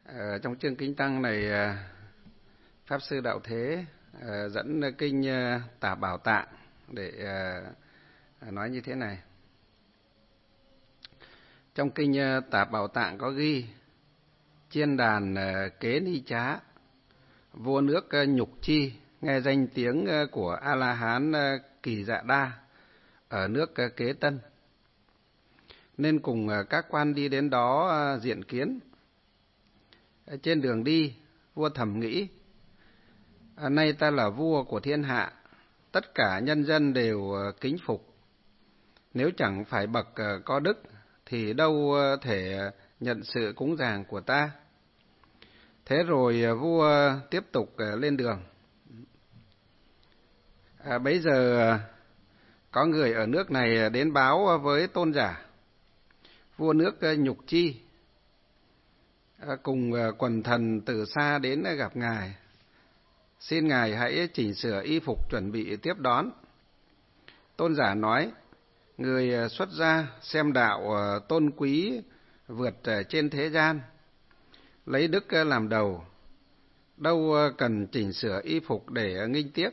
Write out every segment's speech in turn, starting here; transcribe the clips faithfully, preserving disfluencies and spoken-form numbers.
Ở trong chương Kinh Tăng này, Pháp Sư Đạo Thế dẫn kinh Tả Bảo Tạng để nói như thế này. Trong kinh Tả Bảo Tạng có ghi: chiên đàn kế ni trá, vua nước Nhục Chi nghe danh tiếng của A La Hán Kỳ Dạ Đa ở nước Kế Tân, nên cùng các quan đi đến đó diện kiến. Trên đường đi, vua thầm nghĩ: nay ta là vua của thiên hạ, tất cả nhân dân đều kính phục. Nếu chẳng phải bậc có đức thì đâu thể nhận sự cúng dường của ta. Thế rồi vua tiếp tục lên đường. À, bấy giờ có người ở nước này đến báo với tôn giả: vua nước Nhục Chi cùng quần thần từ xa đến gặp ngài, xin ngài hãy chỉnh sửa y phục chuẩn bị tiếp đón. Tôn giả nói: người xuất gia xem đạo tôn quý vượt trên thế gian, lấy đức làm đầu, đâu cần chỉnh sửa y phục để nghinh tiếp.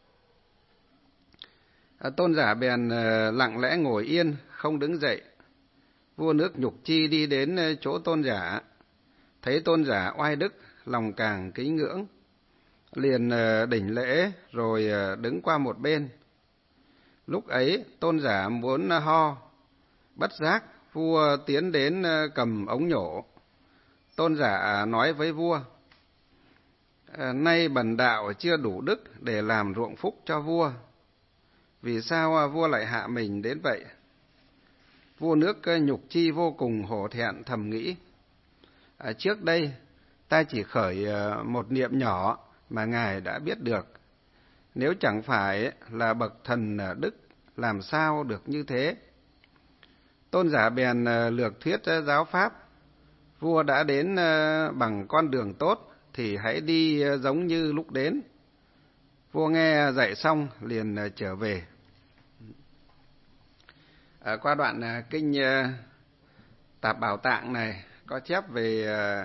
Tôn giả bèn lặng lẽ ngồi yên, không đứng dậy. Vua nước Nhục Chi đi đến chỗ tôn giả, thấy tôn giả oai đức, lòng càng kính ngưỡng, liền đỉnh lễ rồi đứng qua một bên. Lúc ấy tôn giả muốn ho, bất giác vua tiến đến cầm ống nhổ. Tôn giả nói với vua: nay bần đạo chưa đủ đức để làm ruộng phúc cho vua, vì sao vua lại hạ mình đến vậy? Vua nước Nhục Chi vô cùng hổ thẹn, thầm nghĩ: à, trước đây ta chỉ khởi một niệm nhỏ mà ngài đã biết được. Nếu chẳng phải là bậc thần đức, làm sao được như thế? Tôn giả bèn lược thuyết giáo pháp: vua đã đến bằng con đường tốt thì hãy đi giống như lúc đến. Vua nghe dạy xong liền trở về. À, qua đoạn kinh Tạp Bảo Tạng này có chép về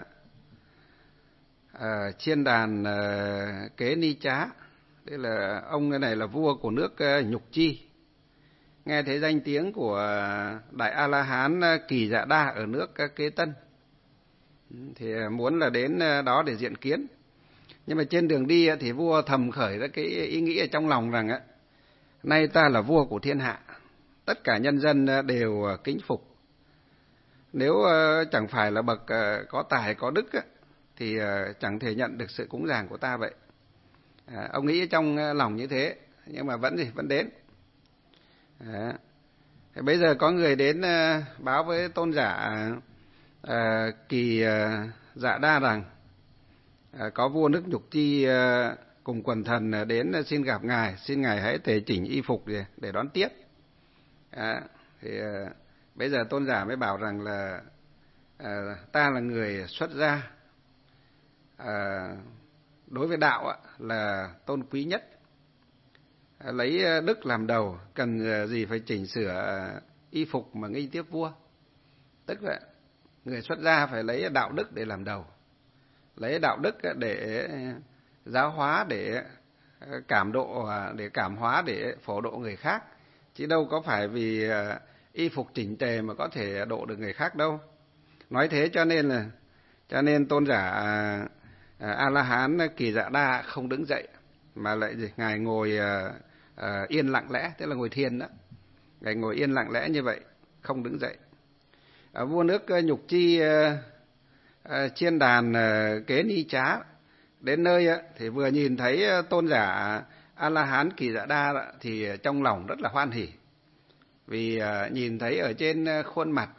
à, chiên đàn à, kế ni trá. Đây là ông này là vua của nước Nhục Chi, nghe thấy danh tiếng của Đại A La Hán Kỳ Dạ Đa ở nước Kế Tân, thì muốn là đến đó để diện kiến. Nhưng mà trên đường đi thì vua thầm khởi ra cái ý nghĩ ở trong lòng rằng: nay ta là vua của thiên hạ, tất cả nhân dân đều kính phục. Nếu chẳng phải là bậc có tài có đức thì chẳng thể nhận được sự cúng dường của ta vậy. À, ông nghĩ trong lòng như thế, nhưng mà vẫn gì vẫn đến. À, thế bây giờ có người đến báo với tôn giả à, Kỳ Dạ Đa rằng à, có vua nước Nhục Chi à, cùng quần thần đến xin gặp ngài, xin ngài hãy tề chỉnh y phục để, để đón tiếp. À, thì à, bây giờ tôn giả mới bảo rằng là à, ta là người xuất gia, à, đối với đạo á, là tôn quý nhất, à, lấy đức làm đầu, cần gì phải chỉnh sửa y phục mà nghinh tiếp vua. Tức là người xuất gia phải lấy đạo đức để làm đầu, lấy đạo đức để giáo hóa, để cảm độ, để cảm hóa, để phổ độ người khác, chứ đâu có phải vì y phục chỉnh tề mà có thể độ được người khác đâu. Nói thế cho nên là cho nên tôn giả A La Hán Kỳ Dạ Đa không đứng dậy, mà lại gì? Ngài ngồi uh, uh, yên lặng lẽ, tức là ngồi thiền đó. Ngài ngồi yên lặng lẽ như vậy, không đứng dậy. Uh, vua nước uh, Nhục Chi uh, uh, chiên đàn uh, kế ni trá đến nơi uh, thì vừa nhìn thấy uh, tôn giả A La Hán Kỳ Dạ Đa uh, thì trong lòng rất là hoan hỉ, vì uh, nhìn thấy ở trên uh, khuôn mặt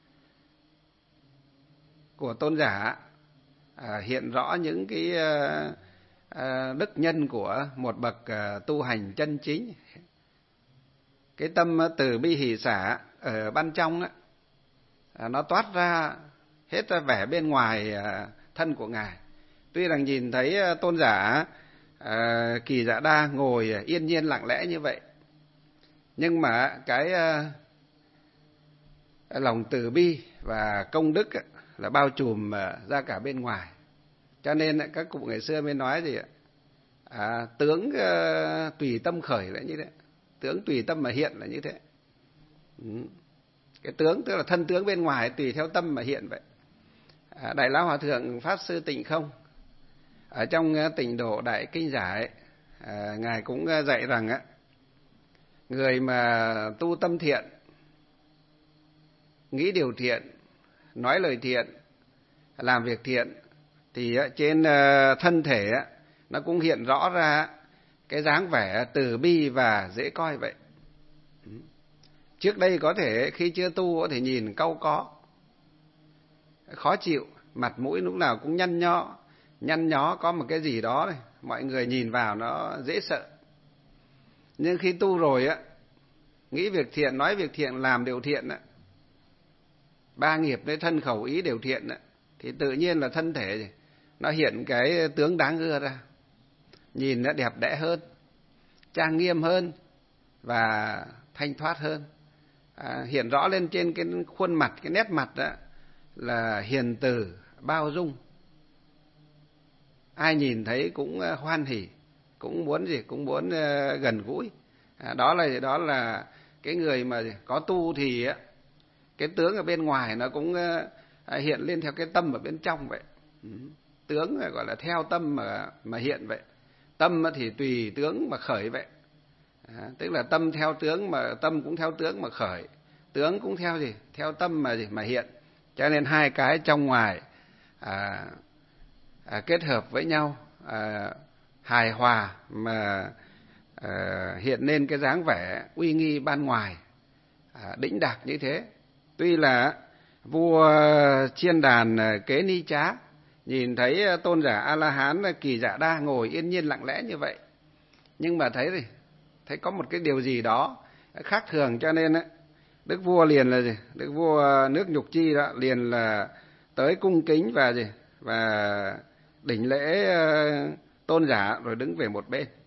của tôn giả À, hiện rõ những cái à, à, đức nhân của một bậc à, tu hành chân chính. Cái tâm từ bi hỷ xả ở ban trong á, à, nó toát ra hết ra vẻ bên ngoài à, thân của ngài. Tuy rằng nhìn thấy à, tôn giả à, Kỳ Dạ Đa ngồi yên nhiên lặng lẽ như vậy, nhưng mà cái à, lòng từ bi và công đức là bao trùm ra cả bên ngoài. Cho nên các cụ ngày xưa mới nói gì ạ? À, tướng uh, tùy tâm khởi là như thế, tướng tùy tâm mà hiện là như thế. Ừ. Cái tướng tức là thân tướng bên ngoài tùy theo tâm mà hiện vậy. À, Đại Lão Hòa Thượng Pháp Sư Tịnh Không ở trong uh, Tịnh Độ Đại Kinh Giải, à, ngài cũng uh, dạy rằng á, người mà tu tâm thiện, nghĩ điều thiện, nói lời thiện, làm việc thiện, thì uh, trên uh, thân thể uh, nó cũng hiện rõ ra cái dáng vẻ từ bi và dễ coi vậy. Trước đây có thể khi chưa tu có thể nhìn cau có, khó chịu, mặt mũi lúc nào cũng nhăn nhó, nhăn nhó có một cái gì đó này, mọi người nhìn vào nó dễ sợ. Nhưng khi tu rồi á, nghĩ việc thiện, nói việc thiện, làm điều thiện á, ba nghiệp với thân khẩu ý đều thiện á, thì tự nhiên là thân thể nó hiện cái tướng đáng ưa ra, nhìn nó đẹp đẽ hơn, trang nghiêm hơn và thanh thoát hơn. À, hiện rõ lên trên cái khuôn mặt, cái nét mặt đó là hiền từ, bao dung. Ai nhìn thấy cũng hoan hỉ, cũng muốn gì, cũng muốn uh, gần gũi. À, đó là đó là cái người mà có tu thì á, cái tướng ở bên ngoài nó cũng uh, hiện lên theo cái tâm ở bên trong vậy. Ừ. Tướng gọi là theo tâm mà mà hiện vậy. Tâm thì tùy tướng mà khởi vậy. À, tức là tâm theo tướng, mà tâm cũng theo tướng mà khởi, tướng cũng theo gì, theo tâm mà gì mà hiện. Cho nên hai cái trong ngoài à, à, kết hợp với nhau, à, hài hòa mà à, hiện lên cái dáng vẻ uy nghi ban ngoài, à, đĩnh đạc như thế. Tuy là vua Chiên Đàn Kế Ni Trá nhìn thấy tôn giả A La Hán Kỳ Dạ Đa ngồi yên nhiên lặng lẽ như vậy, nhưng mà thấy gì, thấy có một cái điều gì đó khác thường, cho nên đức vua liền là gì, đức vua nước Nhục Chi đó liền là tới cung kính và gì, và đảnh lễ tôn giả rồi đứng về một bên.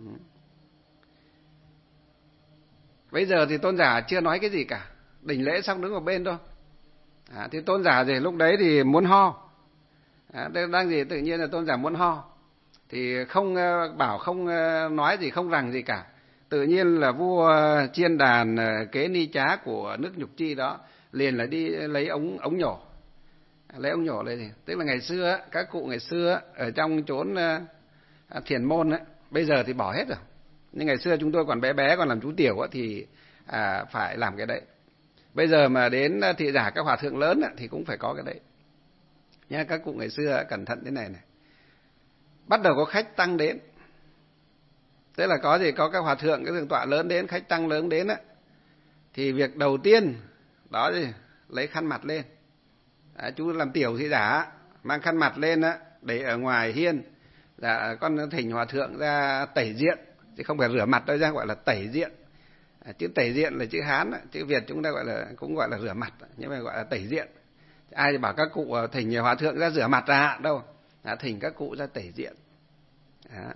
Bây giờ thì tôn giả chưa nói cái gì cả, đảnh lễ xong đứng ở bên thôi. À, thì tôn giả gì lúc đấy thì muốn ho, à, đang gì tự nhiên là tôn giả muốn ho, thì không bảo, không nói gì, không rằng gì cả. Tự nhiên là vua Chiên Đàn Kế Ni Trá của nước Nhục Chi đó liền là đi lấy ống ống nhổ, lấy ống nhổ lấy gì, tức là ngày xưa các cụ ngày xưa ở trong chốn thiền môn ấy, bây giờ thì bỏ hết rồi, nhưng ngày xưa chúng tôi còn bé bé còn làm chú tiểu ấy, thì à, phải làm cái đấy. Bây giờ mà đến thị giả các hòa thượng lớn ấy, thì cũng phải có cái đấy nha. Các cụ ngày xưa cẩn thận thế này này, bắt đầu có khách tăng đến, tức là có gì, có các hòa thượng, các thượng tọa lớn đến, khách tăng lớn đến á, thì việc đầu tiên đó gì, lấy khăn mặt lên. À, chú làm tiểu thị giả mang khăn mặt lên á, để ở ngoài hiên, là con thỉnh hòa thượng ra tẩy diện, chứ không phải rửa mặt đâu, ra gọi là tẩy diện. À, chữ tẩy diện là chữ Hán, chữ Việt chúng ta gọi là cũng gọi là rửa mặt, nhưng mà gọi là tẩy diện. Ai thì bảo các cụ thỉnh hòa thượng ra rửa mặt ra đâu, à, thỉnh các cụ ra tẩy diện. À.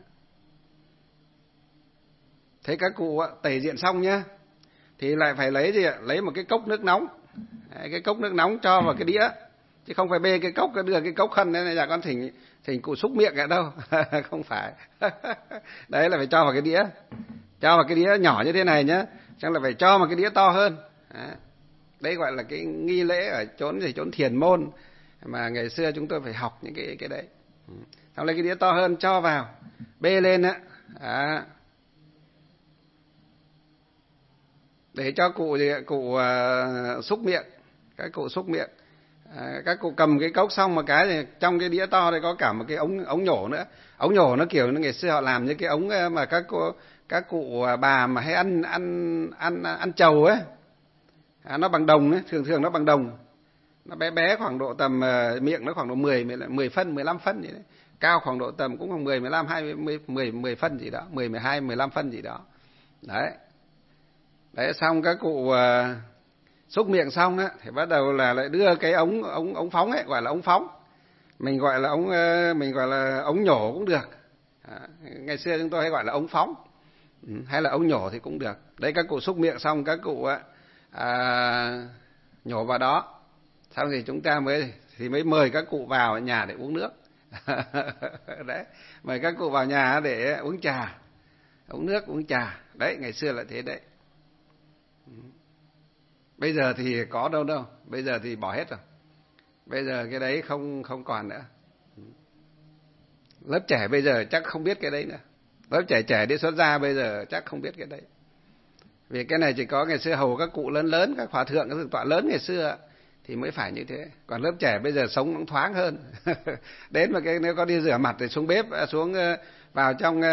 Thế các cụ tẩy diện xong nhá, thì lại phải lấy gì ạ? Lấy một cái cốc nước nóng. Đấy, cái cốc nước nóng cho vào cái đĩa, chứ không phải bê cái cốc, đưa cái cốc khăn này là con thỉnh thỉnh cụ xúc miệng ở đâu. Không phải. Đấy là phải cho vào cái đĩa, cho vào cái đĩa nhỏ như thế này nhá, chắc là phải cho vào cái đĩa to hơn. Đấy, đấy gọi là cái nghi lễ ở chốn gì, chốn thiền môn mà ngày xưa chúng tôi phải học những cái cái đấy. Xong lấy cái đĩa to hơn cho vào, bê lên á. À, để cho cụ gì, cụ uh, xúc miệng, các cụ xúc miệng. À, các cụ cầm cái cốc xong một cái thì trong cái đĩa to đây có cả một cái ống ống nhổ nữa. Ống nhổ nó kiểu ngày xưa họ làm như cái ống mà các cô các cụ bà mà hay ăn ăn ăn ăn trầu ấy. À, nó bằng đồng ấy, thường thường nó bằng đồng. Nó bé bé khoảng độ tầm uh, miệng nó khoảng độ mười mười phân, mười lăm phân vậy đấy. Cao khoảng độ tầm cũng khoảng mười, mười lăm, hai mươi, mười, mười phân gì đó, mười, mười hai, mười lăm phân gì đó. Đấy. Đấy, xong các cụ uh, xúc miệng xong á, thì bắt đầu là lại đưa cái ống ống ống phóng ấy, gọi là ống phóng. Mình gọi là ống uh, mình gọi là ống nhổ cũng được. À, ngày xưa chúng tôi hay gọi là ống phóng, ừ, hay là ống nhổ thì cũng được. Đấy, các cụ xúc miệng xong các cụ uh, à, nhổ vào đó, xong thì chúng ta mới thì mới mời các cụ vào nhà để uống nước. Đấy, mời các cụ vào nhà để uống trà, uống nước, uống trà. Đấy, ngày xưa là thế đấy. Bây giờ thì có đâu đâu, bây giờ thì bỏ hết rồi. Bây giờ cái đấy không không còn nữa. Lớp trẻ bây giờ chắc không biết cái đấy nữa. Lớp trẻ trẻ đi xuất gia bây giờ chắc không biết cái đấy. Vì cái này chỉ có ngày xưa hầu các cụ lớn lớn, các hòa thượng, các thượng tọa lớn ngày xưa thì mới phải như thế. Còn lớp trẻ bây giờ sống cũng thoáng hơn. Đến mà cái nếu có đi rửa mặt thì xuống bếp, xuống vào trong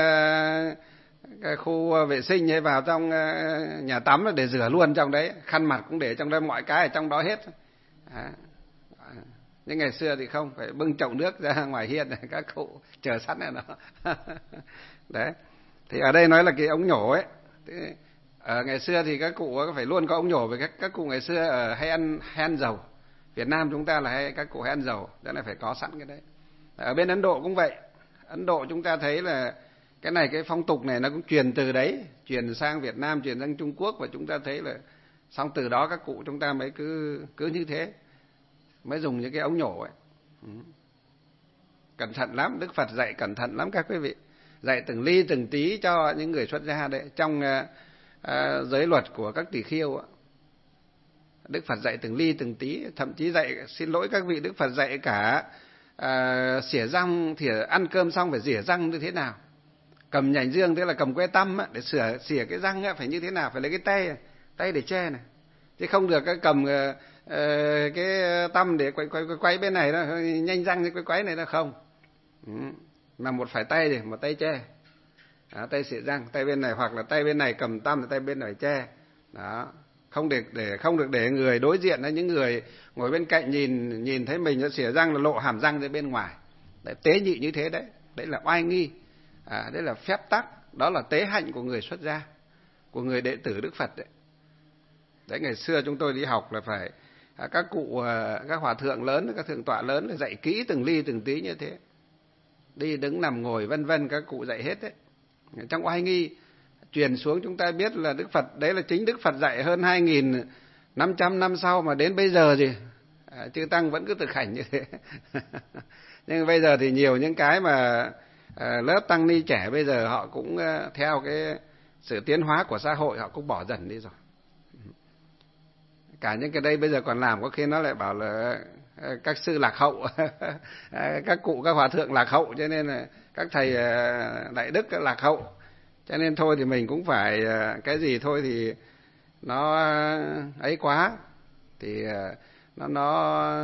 cái khu vệ sinh hay vào trong nhà tắm để rửa luôn trong đấy, khăn mặt cũng để trong đó, mọi cái ở trong đó hết. À. Nhưng ngày xưa thì không, phải bưng chậu nước ra ngoài hiên này, các cụ chờ sẵn này nó. Đấy. Thì ở đây nói là cái ống nhổ ấy. Thế, ở ngày xưa thì các cụ phải luôn có ống nhổ, vì các các cụ ngày xưa ở hay ăn hay ăn dầu. Việt Nam chúng ta là hay các cụ hay ăn dầu, đó là phải có sẵn cái đấy. Ở bên Ấn Độ cũng vậy. Ấn Độ chúng ta thấy là cái này, cái phong tục này nó cũng truyền từ đấy, truyền sang Việt Nam, truyền sang Trung Quốc, và chúng ta thấy là xong từ đó các cụ chúng ta mới cứ cứ như thế, mới dùng những cái ống nhổ ấy. Ừ. Cẩn thận lắm, Đức Phật dạy cẩn thận lắm các quý vị, dạy từng ly từng tí cho những người xuất gia đấy. Trong uh, uh, giới luật của các tỳ kheo ấy, Đức Phật dạy từng ly từng tí, thậm chí dạy, xin lỗi các vị, Đức Phật dạy cả uh, xỉa răng, thì ăn cơm xong phải rỉa răng như thế nào, cầm nhành dương, tức là cầm que tăm để sửa xỉa cái răng ấy, phải như thế nào, phải lấy cái tay tay để che này, chứ không được cầm uh, uh, cái tăm để quay quay quay, quay bên này đó, nhanh răng cái quay quay này đó, không. Ừ. Mà một phải tay thì một tay che, đó, tay xỉa răng, tay bên này, hoặc là tay bên này cầm tăm, tay bên này che, đó, không được để không được để người đối diện hay những người ngồi bên cạnh nhìn nhìn thấy mình nó xỉa răng là lộ hàm răng ra bên ngoài. Đấy, tế nhị như thế đấy, đấy là oai nghi, à, đấy là phép tắc, đó là tế hạnh của người xuất gia, của người đệ tử Đức Phật đấy. Đấy, ngày xưa chúng tôi đi học là phải à, các cụ, à, các hòa thượng lớn, các thượng tọa lớn là dạy kỹ từng ly từng tí như thế, đi đứng nằm ngồi vân vân, các cụ dạy hết đấy. Trong oai nghi truyền xuống chúng ta biết là Đức Phật, đấy là chính Đức Phật dạy hơn hai nghìn năm trăm năm sau, mà đến bây giờ gì à, chư tăng vẫn cứ thực hành như thế. Nhưng bây giờ thì nhiều những cái mà à, lớp tăng ni trẻ bây giờ họ cũng à, theo cái sự tiến hóa của xã hội, họ cũng bỏ dần đi rồi. Cả những cái đây bây giờ còn làm, có khi nó lại bảo là các sư lạc hậu, các cụ các hòa thượng lạc hậu, cho nên là các thầy đại đức lạc hậu, cho nên thôi thì mình cũng phải cái gì thôi thì nó ấy quá, thì nó nó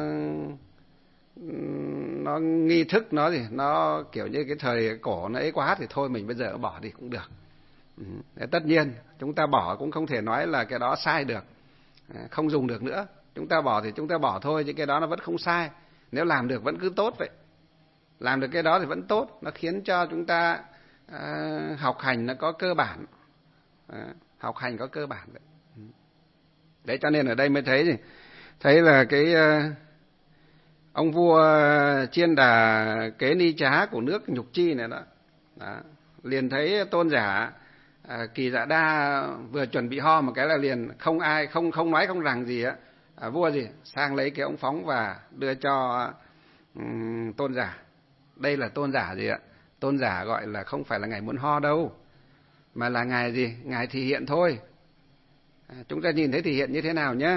nó nghi thức nó gì nó kiểu như cái thời cổ nó ấy quá, thì thôi mình bây giờ bỏ đi cũng được. Ừ. Tất nhiên chúng ta bỏ cũng không thể nói là cái đó sai được, không dùng được nữa. Chúng ta bỏ thì chúng ta bỏ thôi, chứ cái đó nó vẫn không sai. Nếu làm được vẫn cứ tốt vậy. Làm được cái đó thì vẫn tốt, nó khiến cho chúng ta à, học hành nó có cơ bản, à, học hành có cơ bản vậy. Đấy, cho nên ở đây mới thấy gì, thấy là cái uh, ông vua Chiên Đà Kế Ni Trá của nước Nhục Chi này đó, đó liền thấy tôn giả à, Kỳ Dạ Đa vừa chuẩn bị ho một cái là liền không ai không không nói không rằng gì á, à, vua gì sang lấy cái ống phóng và đưa cho um, tôn giả. Đây là tôn giả gì ạ? Tôn giả gọi là không phải là ngài muốn ho đâu, mà là ngài gì? Ngài thể hiện thôi. À, chúng ta nhìn thấy thể hiện như thế nào nhé?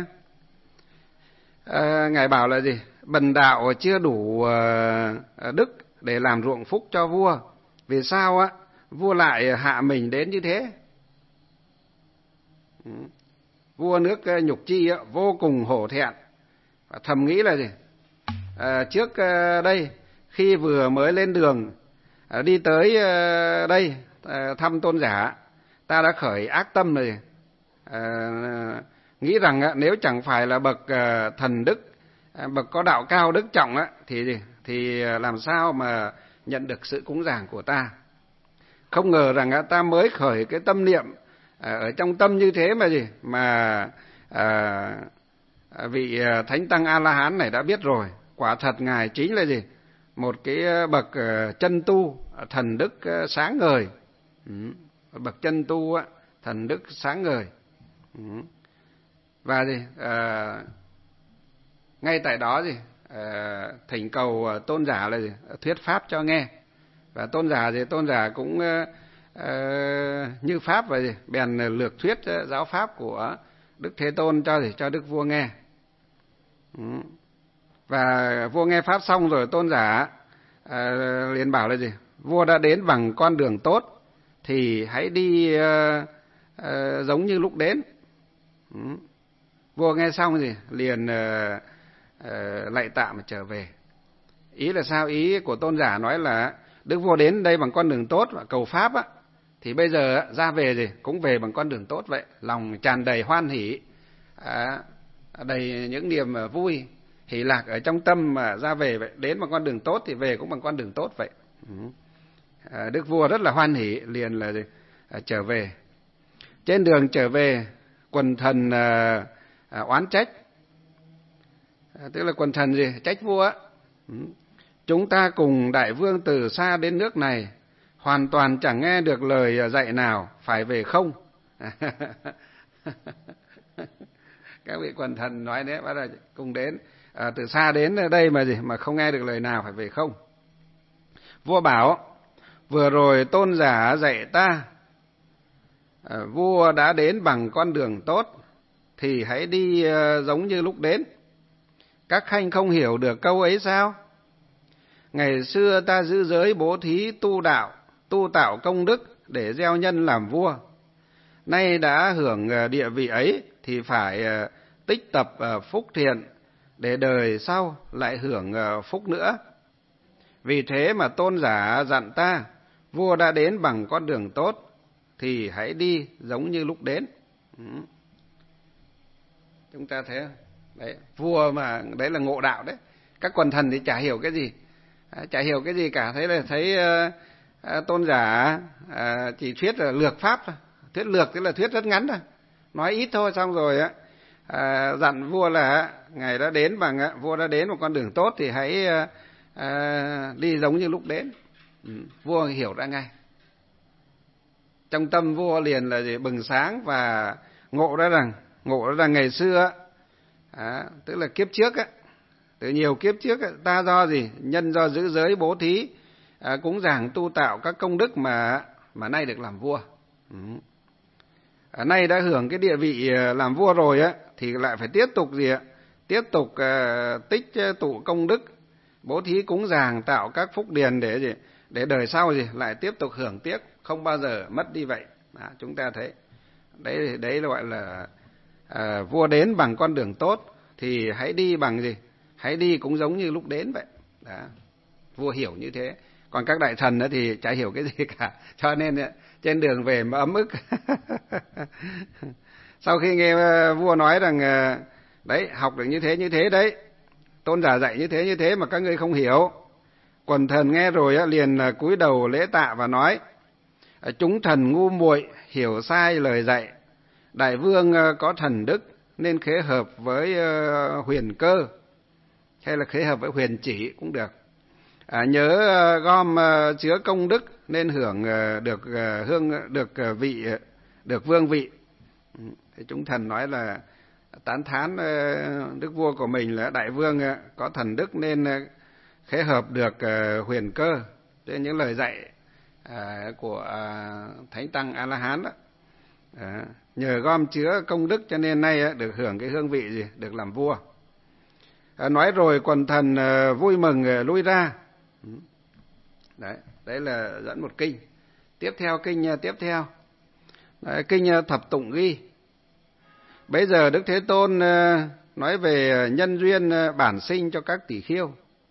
À, ngài bảo là gì? Bần đạo chưa đủ uh, đức để làm ruộng phúc cho vua. Vì sao á? Vua lại hạ mình đến như thế. Ừ. Vua nước uh, Nhục Chi á, vô cùng hổ thẹn, và thầm nghĩ là gì? À, trước uh, đây khi vừa mới lên đường uh, đi tới uh, đây uh, thăm tôn giả, ta đã khởi ác tâm rồi, uh, nghĩ rằng uh, nếu chẳng phải là bậc uh, thần đức, uh, bậc có đạo cao đức trọng uh, thì gì thì uh, làm sao mà nhận được sự cúng dường của ta. Không ngờ rằng uh, ta mới khởi cái tâm niệm uh, ở trong tâm như thế mà gì mà uh, vị uh, thánh tăng A La Hán này đã biết rồi. Quả thật ngài chính là gì? Một cái bậc uh, chân tu, thần đức uh, sáng ngời. Ừ. Bậc chân tu, uh, thần đức sáng ngời. Ừ. Và gì? Uh, ngay tại đó gì? uh, thỉnh cầu tôn giả là gì? Thuyết pháp cho nghe. Và tôn giả thì tôn giả cũng uh, uh, như pháp vậy, bèn lược thuyết uh, giáo pháp của Đức Thế Tôn cho gì? Cho Đức Vua nghe. Ừ. Và vua nghe pháp xong rồi tôn giả uh, liền bảo là gì? Vua đã đến bằng con đường tốt thì hãy đi uh, uh, giống như lúc đến. Ừ. Vua nghe xong gì? Liền uh, uh, lạy tạ mà trở về. Ý là sao? Ý của tôn giả nói là Đức Vua đến đây bằng con đường tốt và cầu pháp á, thì bây giờ ra về gì? Cũng về bằng con đường tốt vậy. Lòng tràn đầy hoan hỷ, à, đầy những niềm vui, hỷ lạc ở trong tâm mà ra về vậy. Đến bằng con đường tốt thì về cũng bằng con đường tốt vậy. Ừ. À, Đức Vua rất là hoan hỷ, liền là gì? À, trở về. Trên đường trở về, quần thần à, à, oán trách. À, tức là quần thần gì? Trách vua á. Ừ. Chúng ta cùng đại vương từ xa đến nước này, hoàn toàn chẳng nghe được lời dạy nào, phải về không? Các vị quần thần nói đấy, bắt đầu cùng đến, à, từ xa đến đây mà gì mà không nghe được lời nào, phải về không? Vua bảo, vừa rồi tôn giả dạy ta, à, vua đã đến bằng con đường tốt, thì hãy đi à, giống như lúc đến. Các khanh không hiểu được câu ấy sao? Ngày xưa ta giữ giới bố thí tu đạo, tu tạo công đức để gieo nhân làm vua. Nay đã hưởng địa vị ấy thì phải tích tập phúc thiện để đời sau lại hưởng phúc nữa. Vì thế mà tôn giả dặn ta, vua đã đến bằng con đường tốt thì hãy đi giống như lúc đến. Ừ. Chúng ta thấy không? Đấy, vua mà đấy là ngộ đạo đấy. Các quần thần thì chả hiểu cái gì. À, chả hiểu cái gì cả, thấy là thấy uh, uh, tôn giả uh, chỉ thuyết là lược pháp thôi. Thuyết lược tức là thuyết rất ngắn thôi, nói ít thôi, xong rồi á uh, dặn vua là ngày đã đến bằng uh, vua đã đến một con đường tốt thì hãy uh, uh, đi giống như lúc đến. Ừ, vua hiểu ra ngay. Trong tâm vua liền là gì? Bừng sáng và ngộ ra rằng ngộ ra rằng ngày xưa uh, tức là kiếp trước á, từ nhiều kiếp trước ta do gì? Nhân do giữ giới bố thí, à, cúng dường tu tạo các công đức mà mà nay được làm vua. Ừ. À, nay đã hưởng cái địa vị làm vua rồi á, thì lại phải tiếp tục gì ạ? Tiếp tục à, tích tụ công đức, bố thí cúng dường tạo các phúc điền để gì? Để đời sau gì? Lại tiếp tục hưởng tiếc, không bao giờ mất đi vậy. À, chúng ta thấy đấy, đấy là gọi là à, vua đến bằng con đường tốt thì hãy đi bằng gì? Hãy đi cũng giống như lúc đến vậy. Đó. Vua hiểu như thế. Còn các đại thần đó thì chả hiểu cái gì cả. Cho nên trên đường về mà ấm ức. Sau khi nghe vua nói rằng đấy, học được như thế như thế đấy, tôn giả dạy như thế như thế mà các ngươi không hiểu. Quần thần nghe rồi liền cúi đầu lễ tạ và nói, chúng thần ngu muội hiểu sai lời dạy. Đại vương có thần đức nên khế hợp với huyền cơ, hay là khế hợp với huyền chỉ cũng được. À, nhớ uh, gom uh, chứa công đức nên hưởng uh, được uh, hương được uh, vị uh, được vương vị. Ừ. Thì chúng thần nói là tán thán uh, đức vua của mình là đại vương uh, có thần đức nên uh, khế hợp được uh, huyền cơ. Thế những lời dạy uh, của uh, Thánh Tăng A La Hán đó. À, nhờ gom chứa công đức cho nên nay uh, được hưởng cái hương vị gì, được làm vua. À, nói rồi quần thần uh, vui mừng uh, lui ra. Đấy, đấy là dẫn một kinh. Tiếp theo kinh uh, tiếp theo. Đấy, kinh uh, Thập Tụng ghi. Bây giờ Đức Thế Tôn uh, nói về nhân duyên uh, bản sinh cho các tỷ khiêu.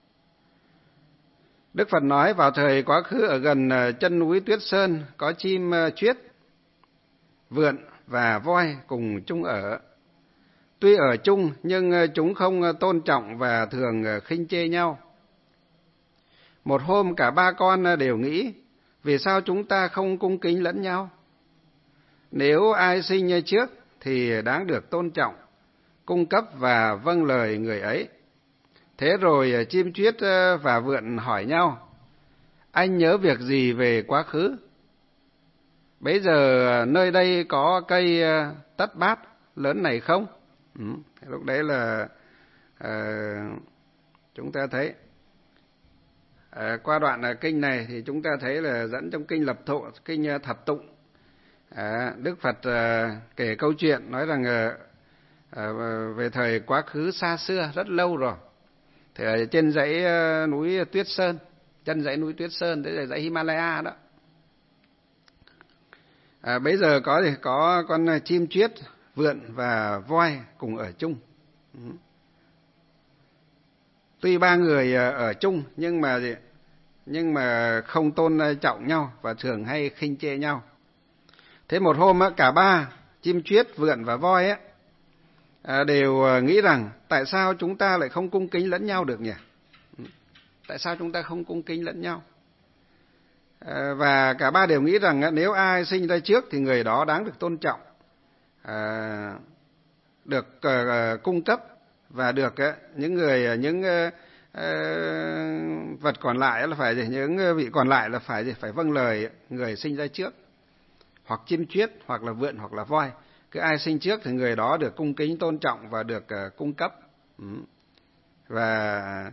Đức Phật nói vào thời quá khứ ở gần uh, chân núi Tuyết Sơn có chim uh, chuyết, vượn và voi cùng chung ở. Tuy ở chung nhưng chúng không tôn trọng và thường khinh chê nhau. Một hôm cả ba con đều nghĩ, vì sao chúng ta không cung kính lẫn nhau? Nếu ai sinh trước thì đáng được tôn trọng, cung cấp và vâng lời người ấy. Thế rồi chim chuyết và vượn hỏi nhau, anh nhớ việc gì về quá khứ? Bấy giờ nơi đây có cây tất bát lớn này không? Ừ, lúc đấy là uh, chúng ta thấy à, qua đoạn à, kinh này thì chúng ta thấy là dẫn trong kinh Lập Thụ, kinh à, Thập Tụng, à, Đức Phật à, kể câu chuyện nói rằng à, à, về thời quá khứ xa xưa rất lâu rồi, thì ở trên dãy à, núi Tuyết Sơn, chân dãy núi Tuyết Sơn, đấy là dãy Himalaya đó. À, bây giờ có thì có con chim chuyết, vượn và voi cùng ở chung. Ừ. Tuy ba người ở chung nhưng mà nhưng mà không tôn trọng nhau và thường hay khinh chê nhau. Thế một hôm cả ba, chim chuyết, vượn và voi ấy, đều nghĩ rằng tại sao chúng ta lại không cung kính lẫn nhau được nhỉ? Tại sao chúng ta không cung kính lẫn nhau? Và cả ba đều nghĩ rằng nếu ai sinh ra trước thì người đó đáng được tôn trọng, được cung cấp, và được những người những vật còn lại là phải gì, những vị còn lại là phải gì, phải vâng lời người sinh ra trước, hoặc chim chuyết, hoặc là vượn, hoặc là voi. Cứ ai sinh trước thì người đó được cung kính tôn trọng và được cung cấp và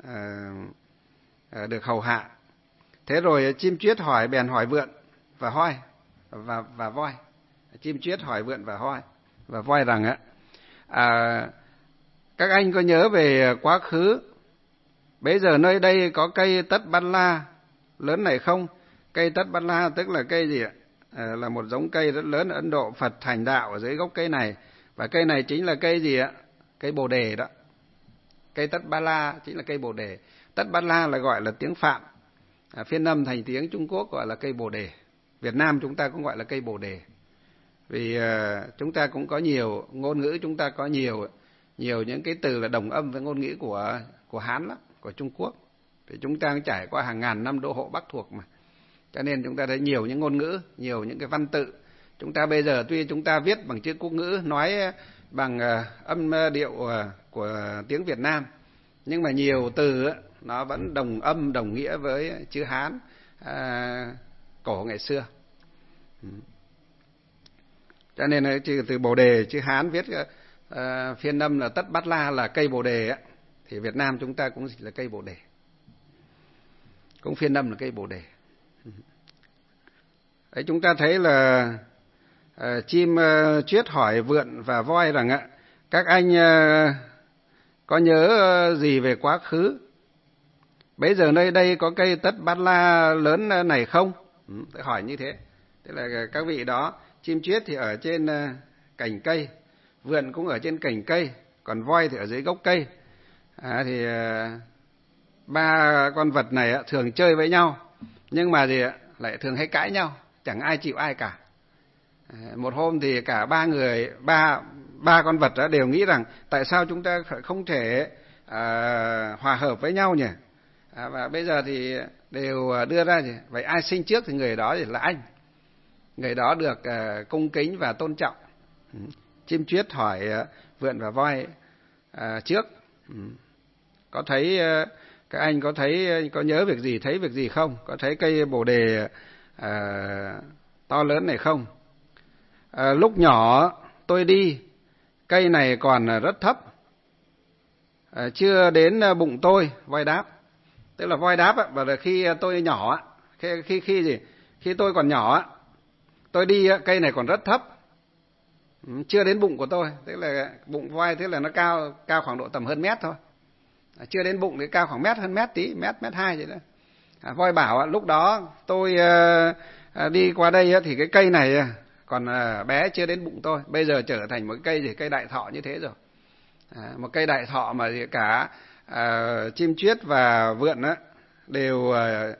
được hầu hạ. Thế rồi chim chuyết hỏi bèn hỏi vượn và voi và và voi. Chim chuyết hỏi vượn và voi và voi rằng á, à, các anh có nhớ về quá khứ, bây giờ nơi đây có cây tất bát la lớn này không? Cây tất bát la tức là cây gì ạ? À, là một giống cây rất lớn ở Ấn Độ. Phật thành đạo ở dưới gốc cây này, và cây này chính là cây gì ạ? Cây bồ đề đó. Cây tất bát la chính là cây bồ đề. Tất bát la là gọi là tiếng Phạm, à, phiên âm thành tiếng Trung Quốc gọi là cây bồ đề. Việt Nam chúng ta cũng gọi là cây bồ đề, vì uh, chúng ta cũng có nhiều ngôn ngữ, chúng ta có nhiều nhiều những cái từ là đồng âm với ngôn ngữ của của Hán lắm, của Trung Quốc. Thì chúng ta trải qua hàng ngàn năm đô hộ Bắc thuộc mà, cho nên chúng ta thấy nhiều những ngôn ngữ, nhiều những cái văn tự. Chúng ta bây giờ tuy chúng ta viết bằng chữ quốc ngữ, nói bằng uh, âm điệu uh, của tiếng Việt Nam, nhưng mà nhiều từ uh, nó vẫn đồng âm đồng nghĩa với chữ Hán uh, cổ ngày xưa. Ừ. Cho nên chữ từ bồ đề, chữ Hán viết uh, phiên âm là tất bát la là cây bồ đề á, thì Việt Nam chúng ta cũng chỉ là cây bồ đề, cũng phiên âm là cây bồ đề. Đấy, chúng ta thấy là uh, chim uh, chuyết hỏi vượn và voi rằng ạ, các anh uh, có nhớ uh, gì về quá khứ? Bây giờ nơi đây có cây tất bát la lớn này không? Ừ, hỏi như thế. Tức là các vị đó, chim chuyết thì ở trên uh, cành cây, vượn cũng ở trên cành cây, còn voi thì ở dưới gốc cây. À, thì uh, ba con vật này uh, thường chơi với nhau, nhưng mà thì uh, lại thường hay cãi nhau, chẳng ai chịu ai cả. À, một hôm thì cả ba người, ba ba con vật đó đều nghĩ rằng tại sao chúng ta không thể uh, hòa hợp với nhau nhỉ? À, và bây giờ thì đều đưa ra gì? Vậy ai sinh trước thì người đó thì là anh, người đó được uh, cung kính và tôn trọng. Ừ. Chim chuyết hỏi uh, vượn và voi uh, trước, ừ. có thấy uh, các anh có thấy có nhớ việc gì, thấy việc gì không? Có thấy cây bồ đề uh, to lớn này không? Uh, lúc nhỏ tôi đi, cây này còn rất thấp, uh, chưa đến bụng tôi. Voi đáp. Tức là voi đáp, và là khi tôi nhỏ, khi khi khi gì, khi tôi còn nhỏ, tôi đi cây này còn rất thấp, chưa đến bụng của tôi. Tức là bụng voi, tức là nó cao cao khoảng độ tầm hơn mét thôi, chưa đến bụng thì cao khoảng mét, hơn mét tí, mét mét hai vậy đó. À, voi bảo lúc đó tôi uh, đi qua đây thì cái cây này còn uh, bé, chưa đến bụng tôi, bây giờ trở thành một cái cây gì, cây đại thọ như thế rồi. À, một cây đại thọ mà cả uh, chim chuyết và vượn á, đều uh,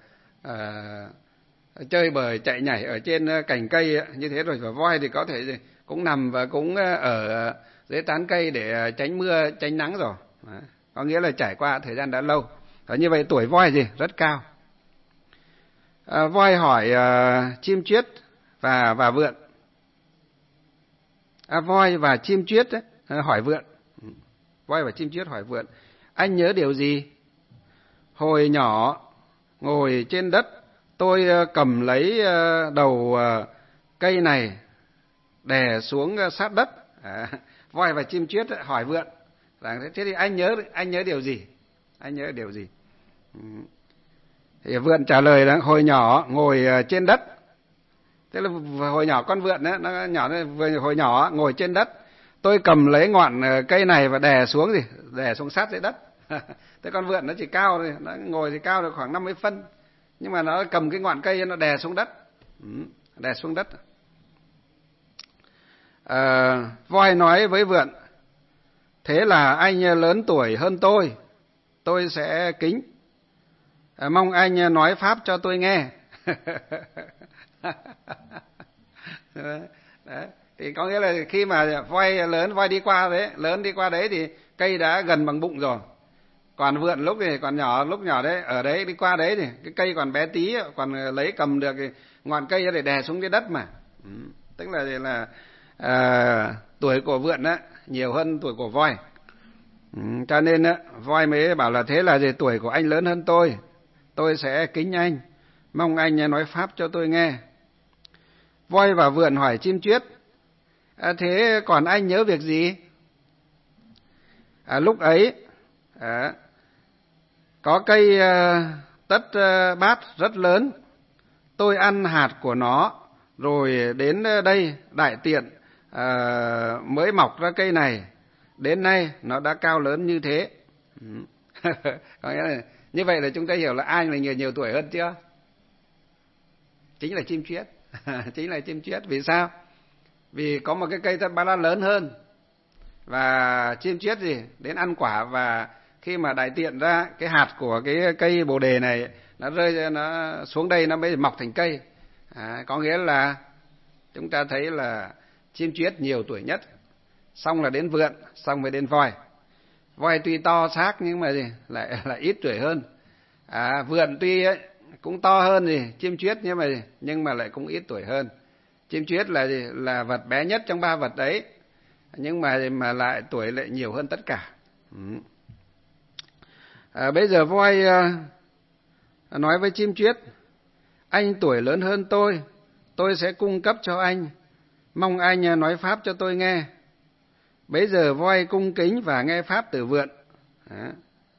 uh, chơi bời chạy nhảy ở trên cành cây như thế rồi. Và voi thì có thể gì, cũng nằm và cũng ở dưới tán cây để tránh mưa tránh nắng rồi. Đó. Có nghĩa là trải qua thời gian đã lâu. Và như vậy tuổi voi gì rất cao. À, voi hỏi uh, chim chuyết và và vượn. À, voi và chim chuyết ấy, hỏi vượn. Voi và chim chuyết hỏi vượn: anh nhớ điều gì? Hồi nhỏ ngồi trên đất, tôi cầm lấy đầu cây này đè xuống sát đất. À, voi và chim chuyết hỏi vượn: thế thì anh nhớ anh nhớ điều gì? Anh nhớ điều gì? Thì vượn trả lời là hồi nhỏ ngồi trên đất. Thế là hồi nhỏ con vượn ấy, nó nhỏ hồi nhỏ ngồi trên đất. Tôi cầm lấy ngọn cây này và đè xuống gì, đè xuống sát dưới đất. Thế con vượn nó chỉ cao thôi, nó ngồi thì cao được khoảng năm mươi phân, nhưng mà nó cầm cái ngọn cây nó đè xuống đất, đè xuống đất. À, voi nói với vượn: thế là anh lớn tuổi hơn tôi, tôi sẽ kính, à, mong anh nói pháp cho tôi nghe. Đấy. Thì có nghĩa là khi mà voi lớn, voi đi qua đấy, lớn đi qua đấy thì cây đã gần bằng bụng rồi. Còn vượn lúc thì còn nhỏ, lúc nhỏ đấy, ở đấy đi qua đấy thì cái cây còn bé tí, còn lấy cầm được thì ngọn cây để đè xuống cái đất mà. Ừ. Tức là là à, tuổi của vượn á nhiều hơn tuổi của voi. Ừ. Cho nên á, voi mới bảo là thế là gì, tuổi của anh lớn hơn tôi, tôi sẽ kính anh, mong anh nói pháp cho tôi nghe. Voi và vượn hỏi chim chuyết: à, thế còn anh nhớ việc gì? À, lúc ấy à, có cây uh, tất uh, bát rất lớn, tôi ăn hạt của nó rồi đến đây đại tiện uh, mới mọc ra cây này, đến nay nó đã cao lớn như thế. Có nghĩa là, như vậy là chúng ta hiểu là ai là nhiều nhiều tuổi hơn chưa? Chính là chim chuyết. Chính là chim chuyết. Vì sao? Vì có một cái cây tất bát lớn hơn, và chim chuyết gì đến ăn quả, và khi mà đại tiện ra cái hạt của cái cây bồ đề này nó rơi, nó xuống đây nó mới mọc thành cây. À, có nghĩa là chúng ta thấy là chim chuyết nhiều tuổi nhất, xong là đến vượn, xong mới đến voi. Voi tuy to xác nhưng mà gì lại lại ít tuổi hơn. À, vượn tuy ấy, cũng to hơn gì chim chuyết, nhưng mà nhưng mà lại cũng ít tuổi hơn. Chim chuyết là gì, là vật bé nhất trong ba vật đấy, nhưng mà mà lại tuổi lại nhiều hơn tất cả. Ừ. À, bây giờ voi à, nói với chim chuyết: anh tuổi lớn hơn tôi, tôi sẽ cung cấp cho anh, mong anh nói pháp cho tôi nghe. Bây giờ voi cung kính và nghe pháp từ vượn. À,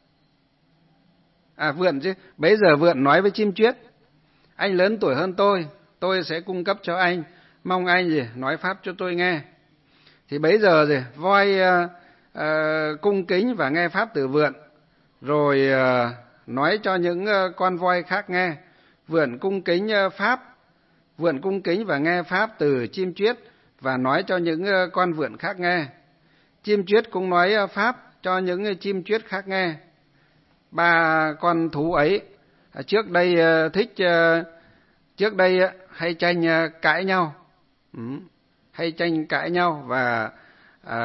à vượn chứ. Bây giờ vượn nói với chim chuyết: anh lớn tuổi hơn tôi, tôi sẽ cung cấp cho anh, mong anh gì nói pháp cho tôi nghe. Thì bấy giờ gì voi uh, uh, cung kính và nghe pháp từ vượn, rồi uh, nói cho những uh, con voi khác nghe. Vượn cung kính uh, pháp, vượn cung kính và nghe pháp từ chim chuyết và nói cho những uh, con vượn khác nghe. Chim chuyết cũng nói uh, pháp cho những uh, chim chuyết khác nghe. Ba con thú ấy uh, trước đây uh, thích uh, trước đây uh, hay tranh uh, cãi nhau. Ừ. Hay tranh cãi nhau và à,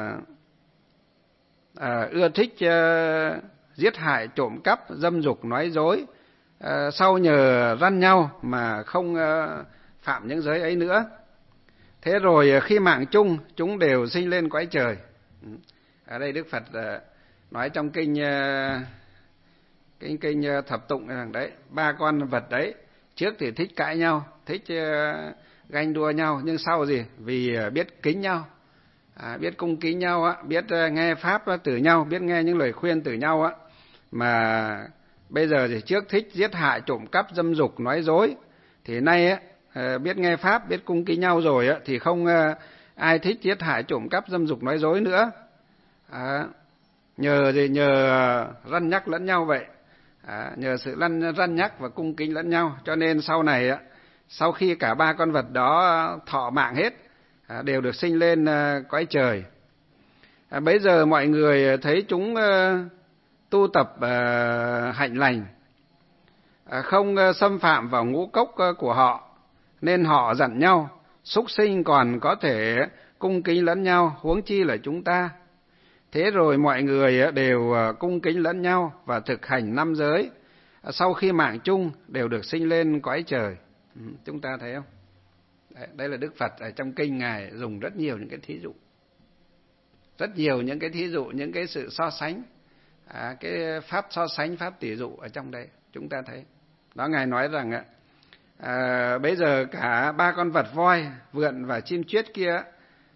à, ưa thích à, giết hại, trộm cắp, dâm dục, nói dối, à, sau nhờ răn nhau mà không à, phạm những giới ấy nữa. Thế rồi khi mạng chung, chúng đều sinh lên cõi trời. Ở đây Đức Phật à, nói trong kinh à, kinh kinh thập tụng rằng đấy, ba con vật đấy trước thì thích cãi nhau, thích à, ganh đua nhau, nhưng sau gì vì biết kính nhau, à, biết cung kính nhau á, biết nghe pháp từ nhau, biết nghe những lời khuyên từ nhau á, mà bây giờ thì trước thích giết hại, trộm cắp, dâm dục, nói dối, thì nay á biết nghe pháp, biết cung kính nhau rồi á, thì không ai thích giết hại, trộm cắp, dâm dục, nói dối nữa. À, nhờ gì nhờ răn nhắc lẫn nhau vậy, à, nhờ sự răn răn nhắc và cung kính lẫn nhau, cho nên sau này á, sau khi cả ba con vật đó thọ mạng hết, à, đều được sinh lên à, cõi trời. À, bây giờ mọi người thấy chúng à, tu tập à, hạnh lành, à, không à, xâm phạm vào ngũ cốc à, của họ, nên họ dặn nhau: súc sinh còn có thể cung kính lẫn nhau, huống chi là chúng ta. Thế rồi mọi người đều à, cung kính lẫn nhau và thực hành năm giới. À, sau khi mạng chung đều được sinh lên cõi trời. Ừ, chúng ta thấy không? Đấy, đây là Đức Phật ở trong kinh Ngài dùng rất nhiều những cái thí dụ, rất nhiều những cái thí dụ, những cái sự so sánh, à, cái pháp so sánh, pháp tỷ dụ ở trong đây chúng ta thấy. Đó, Ngài nói rằng ạ, à, bây giờ cả ba con vật voi, vượn và chim chuyết kia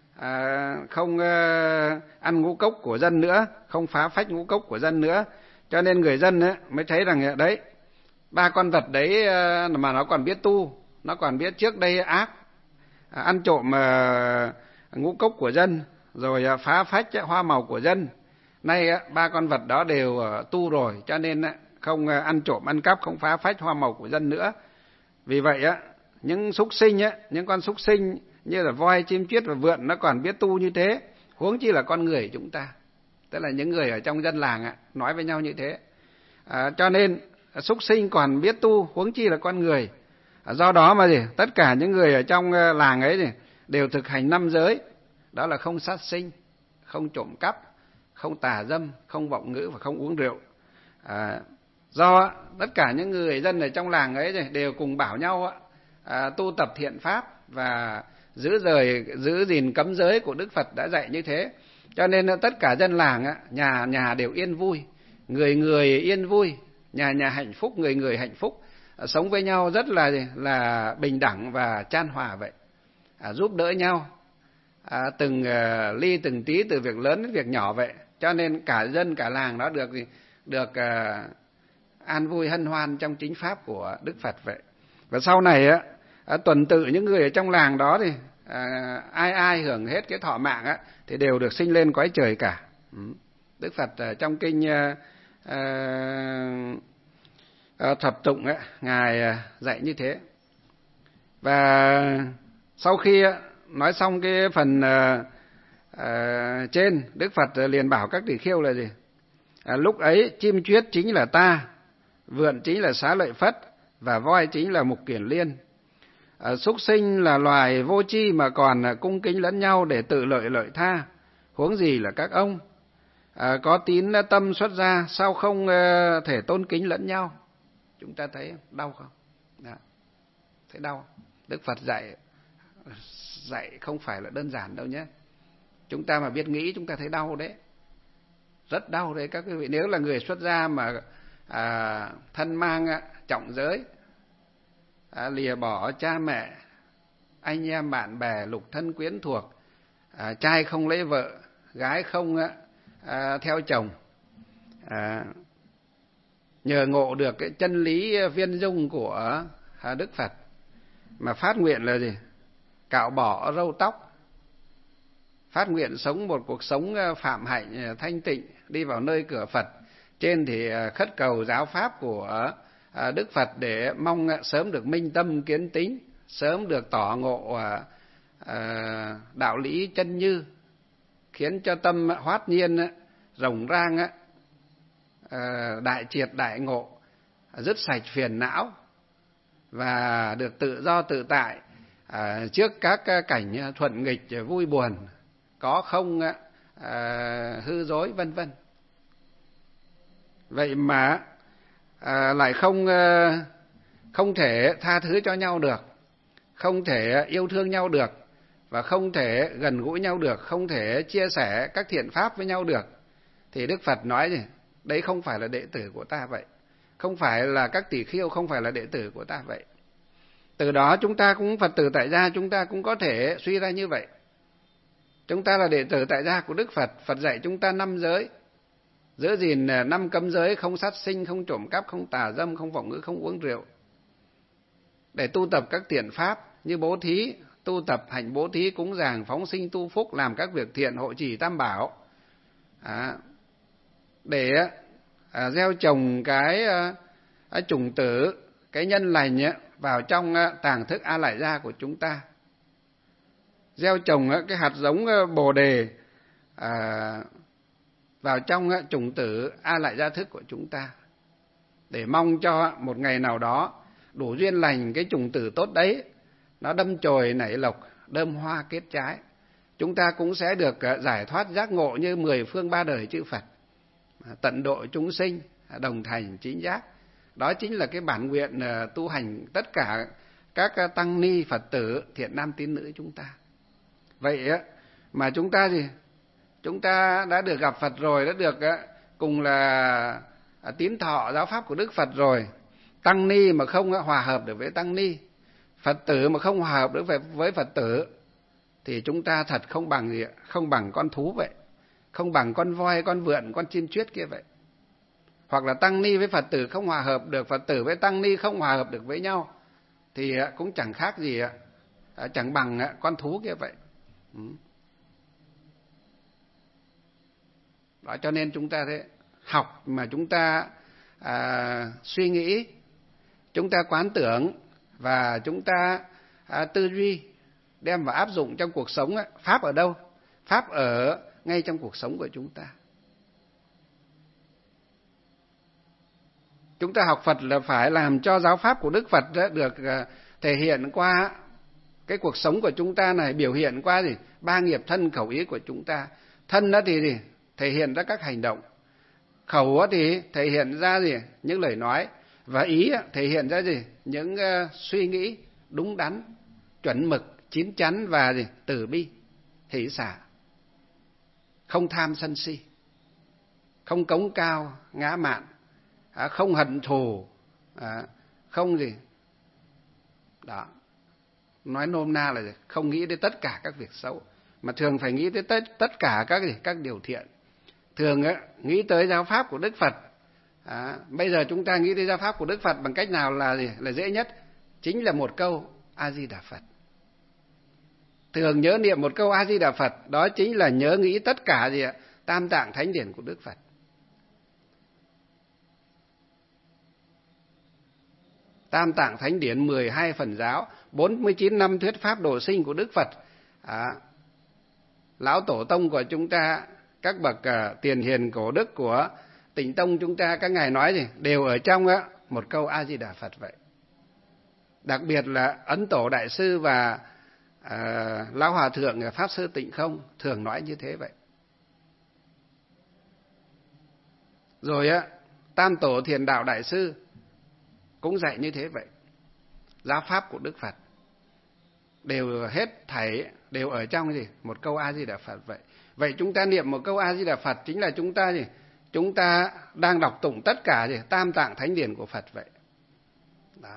à, không à, ăn ngũ cốc của dân nữa, không phá phách ngũ cốc của dân nữa, Cho nên người dân ấy, mới thấy rằng đấy, ba con vật đấy mà nó còn biết tu, nó còn biết trước đây ác, ăn trộm ngũ cốc của dân, rồi phá phách hoa màu của dân. Nay ba con vật đó đều tu rồi, cho nên không ăn trộm, ăn cắp, không phá phách hoa màu của dân nữa. Vì vậy á, những súc sinh á, những con súc sinh như là voi, chim chiết và vượn nó còn biết tu như thế, huống chi là con người chúng ta. Tức là những người ở trong dân làng á, nói với nhau như thế. À, cho nên súc sinh còn biết tu, huống chi là con người. À, do đó mà gì, tất cả những người ở trong làng ấy thì đều thực hành năm giới, đó là không sát sinh, không trộm cắp, không tà dâm, không vọng ngữ và không uống rượu. À, do tất cả những người dân ở trong làng ấy thì đều cùng bảo nhau à, tu tập thiện pháp và giữ rời giữ gìn cấm giới của Đức Phật đã dạy như thế, cho nên tất cả dân làng nhà nhà đều yên vui, người người yên vui, nhà nhà hạnh phúc, người người hạnh phúc, sống với nhau rất là là bình đẳng và chan hòa vậy, à, giúp đỡ nhau à, từng uh, ly từng tí, từ việc lớn đến việc nhỏ vậy. Cho nên cả dân cả làng đó được được uh, an vui hân hoan trong chính pháp của Đức Phật vậy. Và sau này á, tuần tự những người ở trong làng đó thì à, ai ai hưởng hết cái thọ mạng á, thì đều được sinh lên cõi trời cả. Đức Phật ở trong kinh à, à, thập tụng á, ngài dạy như thế. Và sau khi á, nói xong cái phần à, à, trên, Đức Phật liền bảo các tỳ kheo là gì? À, lúc ấy chim chuyết chính là ta, vượn chính là Xá Lợi Phất, và voi chính là Mục Kiền Liên. À, súc sinh là loài vô tri mà còn cung kính lẫn nhau để tự lợi lợi tha, huống gì là các ông. À, có tín tâm xuất gia, sao không uh, thể tôn kính lẫn nhau? Chúng ta thấy đau không? Đó. Thấy đau. Đức Phật dạy dạy không phải là đơn giản đâu nhé. Chúng ta mà biết nghĩ chúng ta thấy đau đấy. Rất đau đấy các quý vị. Nếu là người xuất gia mà à, thân mang à, trọng giới, à, lìa bỏ cha mẹ, anh em bạn bè, lục thân quyến thuộc, à, trai không lấy vợ, gái không à, à, theo chồng, à, nhờ ngộ được cái chân lý viên dung của à, Đức Phật mà phát nguyện là gì? Cạo bỏ râu tóc, phát nguyện sống một cuộc sống phạm hạnh thanh tịnh, đi vào nơi cửa Phật. Trên thì khất cầu giáo pháp của Đức Phật để mong sớm được minh tâm kiến tính, sớm được tỏ ngộ đạo lý chân như, khiến cho tâm hoát nhiên, rộng rang, đại triệt đại ngộ, dứt sạch phiền não và được tự do tự tại trước các cảnh thuận nghịch vui buồn, có không hư dối vân vân. Vậy mà à, lại không không thể tha thứ cho nhau được, không thể yêu thương nhau được, và không thể gần gũi nhau được, không thể chia sẻ các thiện pháp với nhau được, thì Đức Phật nói gì? Đấy không phải là đệ tử của ta vậy, không phải là các tỷ kheo, không phải là đệ tử của ta vậy. Từ đó chúng ta cũng Phật tử tại gia, chúng ta cũng có thể suy ra như vậy. Chúng ta là đệ tử tại gia của Đức Phật, Phật dạy chúng ta năm giới, giữ gìn năm cấm giới: không sát sinh, không trộm cắp, không tà dâm, không vọng ngữ, không uống rượu, để tu tập các thiện pháp như bố thí, tu tập hành bố thí, cúng dường, phóng sinh, tu phúc, làm các việc thiện, hộ trì tam bảo, à, để à, gieo trồng cái à, chủng tử, cái nhân lành ấy, vào trong à, tàng thức A Lại Gia của chúng ta, gieo trồng à, cái hạt giống à, Bồ Đề à, vào trong à, chủng tử A Lại Gia thức của chúng ta, để mong cho một ngày nào đó đủ duyên lành, cái chủng tử tốt đấy nó đâm chồi nảy lộc, đơm hoa kết trái, chúng ta cũng sẽ được giải thoát giác ngộ như mười phương ba đời chư Phật, tận độ chúng sinh, đồng thành chính giác. Đó chính là cái bản nguyện tu hành tất cả các tăng ni Phật tử thiện nam tín nữ chúng ta. Vậy mà chúng ta gì? Chúng ta đã được gặp Phật rồi, đã được cùng là tín thọ giáo pháp của Đức Phật rồi. Tăng ni mà không hòa hợp được với tăng ni, Phật tử mà không hòa hợp được với Phật tử, thì chúng ta thật không bằng gì, không bằng con thú vậy, không bằng con voi, con vượn, con chim chuyết kia vậy. hoặc là tăng ni với Phật tử không hòa hợp được, Phật tử với tăng ni không hòa hợp được với nhau, thì cũng chẳng khác gì, chẳng bằng con thú kia vậy. Đó, cho nên chúng ta thế, học mà chúng ta à, suy nghĩ, chúng ta quán tưởng và chúng ta à, tư duy, đem vào áp dụng trong cuộc sống. Pháp ở đâu? Pháp ở ngay trong cuộc sống của chúng ta. Chúng ta học Phật là phải làm cho giáo pháp của Đức Phật được thể hiện qua cái cuộc sống của chúng ta này, biểu hiện qua gì? Ba nghiệp thân khẩu ý của chúng ta. Thân đó thì gì? Thể hiện ra các hành động. Khẩu thì thể hiện ra gì? Những lời nói. Và ý thể hiện ra gì? Những uh, suy nghĩ đúng đắn, chuẩn mực, chín chắn và gì? Từ bi, hỷ xả. Không tham sân si, không cống cao ngã mạn, à, không hận thù, à, không gì. Đó. Nói nôm na là gì? Không nghĩ đến tất cả các việc xấu, mà thường phải nghĩ tới tất, tất cả các gì? Các điều thiện. Thường ấy, nghĩ tới giáo pháp của Đức Phật. À, bây giờ chúng ta nghĩ tới giáo pháp của Đức Phật bằng cách nào là gì? Là dễ nhất? Chính là một câu A Di Đà Phật. Thường nhớ niệm một câu A Di Đà Phật, đó chính là nhớ nghĩ tất cả gì ạ? Tam tạng thánh điển của Đức Phật. Tam tạng thánh điển, mười hai phần giáo, bốn mươi chín năm thuyết pháp độ sinh của Đức Phật. À, lão tổ tông của chúng ta, các bậc uh, tiền hiền cổ đức của Tịnh tông chúng ta, các ngài nói gì? Đều ở trong uh, một câu A Di Đà Phật vậy. Đặc biệt là Ấn Tổ Đại Sư và À, Lão Hòa Thượng Pháp Sư Tịnh Không thường nói như thế vậy. Rồi á, Tam Tổ Thiền Đạo Đại Sư cũng dạy như thế vậy. Giáo pháp của Đức Phật đều hết thảy đều ở trong gì? Một câu A Di Đà Phật vậy. Vậy chúng ta niệm một câu A Di Đà Phật chính là chúng ta gì? Chúng ta đang đọc tụng tất cả gì? Tam tạng thánh điển của Phật vậy. Đó.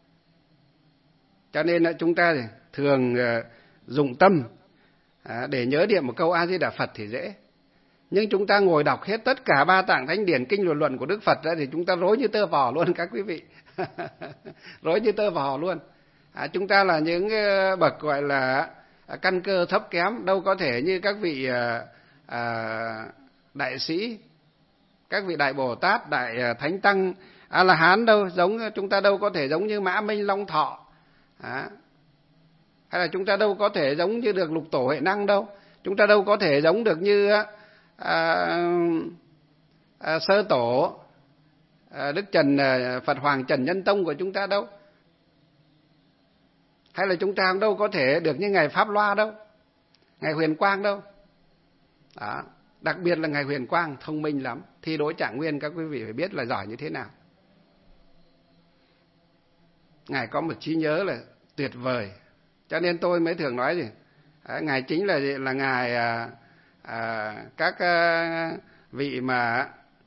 Cho nên là chúng ta gì? Thường uh, dùng tâm à, để nhớ niệm một câu A Di Đà Phật thì dễ. Nhưng chúng ta ngồi đọc hết tất cả ba tạng thánh điển, kinh luận luận của Đức Phật ra thì chúng ta rối như tơ vò luôn các quý vị. Rối như tơ vò luôn. À, chúng ta là những uh, bậc gọi là uh, căn cơ thấp kém, đâu có thể như các vị uh, uh, đại sĩ, các vị đại Bồ Tát, đại uh, Thánh Tăng, A La Hán đâu, giống chúng ta đâu có thể giống như Mã Minh Long Thọ. À, hay là chúng ta đâu có thể giống như được Lục Tổ Huệ Năng đâu. Chúng ta đâu có thể giống được như à, à, Sơ Tổ à, Đức Trần à, Phật Hoàng Trần Nhân Tông của chúng ta đâu. Hay là chúng ta đâu có thể được như Ngài Pháp Loa đâu, Ngài Huyền Quang đâu. Đó. Đặc biệt là Ngài Huyền Quang thông minh lắm. Thi đối Trạng Nguyên các quý vị phải biết là giỏi như thế nào. Ngài có một trí nhớ là tuyệt vời. Cho nên tôi mới thường nói gì? À, Ngài chính là là Ngài à, à, các à, vị mà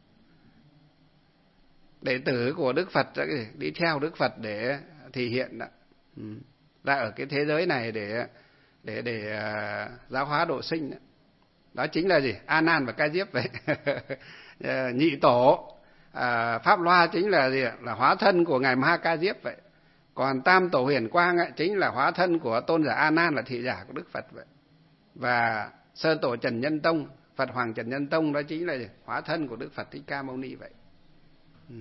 đệ tử của Đức Phật đi theo Đức Phật để thể hiện đó. Ừ. Ra ở cái thế giới này để để để à, giáo hóa độ sinh đó. Đó chính là gì? A Nan và Ca Diếp vậy. Nhị tổ à, Pháp Loa chính là gì? Là hóa thân của Ngài Ma Ca Diếp vậy. Còn Tam Tổ Huyền Quang ấy, chính là hóa thân của tôn giả A Nan, là thị giả của Đức Phật vậy. Và Sơ Tổ Trần Nhân Tông, Phật Hoàng Trần Nhân Tông đó chính là hóa thân của Đức Phật Thích Ca Mâu Ni vậy. Ừ.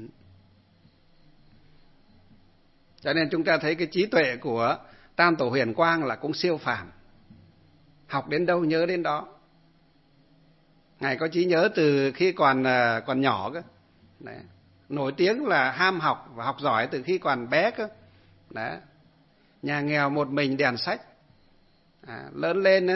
Cho nên chúng ta thấy cái trí tuệ của Tam Tổ Huyền Quang là cũng siêu phàm. Học đến đâu nhớ đến đó. Ngài có trí nhớ từ khi còn còn nhỏ cơ. Đấy. Nổi tiếng là ham học và học giỏi từ khi còn bé cơ. Đấy. Nhà nghèo một mình đèn sách. À, lớn lên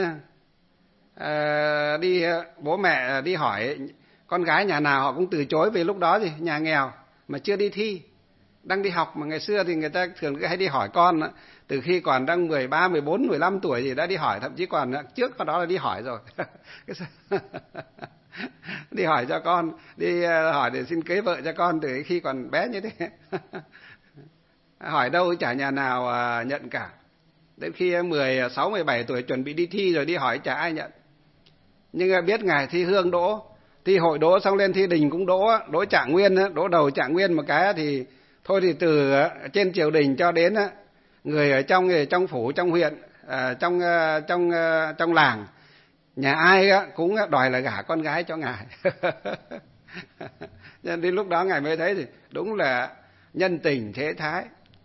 à, đi bố mẹ đi hỏi con gái nhà nào họ cũng từ chối, vì lúc đó thì nhà nghèo mà chưa đi thi, đang đi học. Mà ngày xưa thì người ta thường hay đi hỏi con từ khi còn đang mười ba, mười bốn, mười lăm tuổi thì đã đi hỏi, thậm chí còn trước đó là đi hỏi rồi. Đi hỏi cho con, đi hỏi để xin cưới vợ cho con từ khi còn bé như thế. Hỏi đâu chả nhà nào nhận cả. Đến khi mười sáu, mười bảy tuổi chuẩn bị đi thi rồi đi hỏi chả ai nhận. Nhưng biết Ngài thi hương đỗ thi hội đỗ xong lên thi đình cũng đỗ, đỗ Trạng Nguyên, đỗ đầu Trạng Nguyên một cái thì thôi thì từ trên triều đình cho đến người ở trong trong phủ, trong huyện, trong trong trong làng, nhà ai cũng đòi là gả con gái cho ngài. Nên đến lúc đó ngài mới thấy thì đúng là nhân tình thế thái.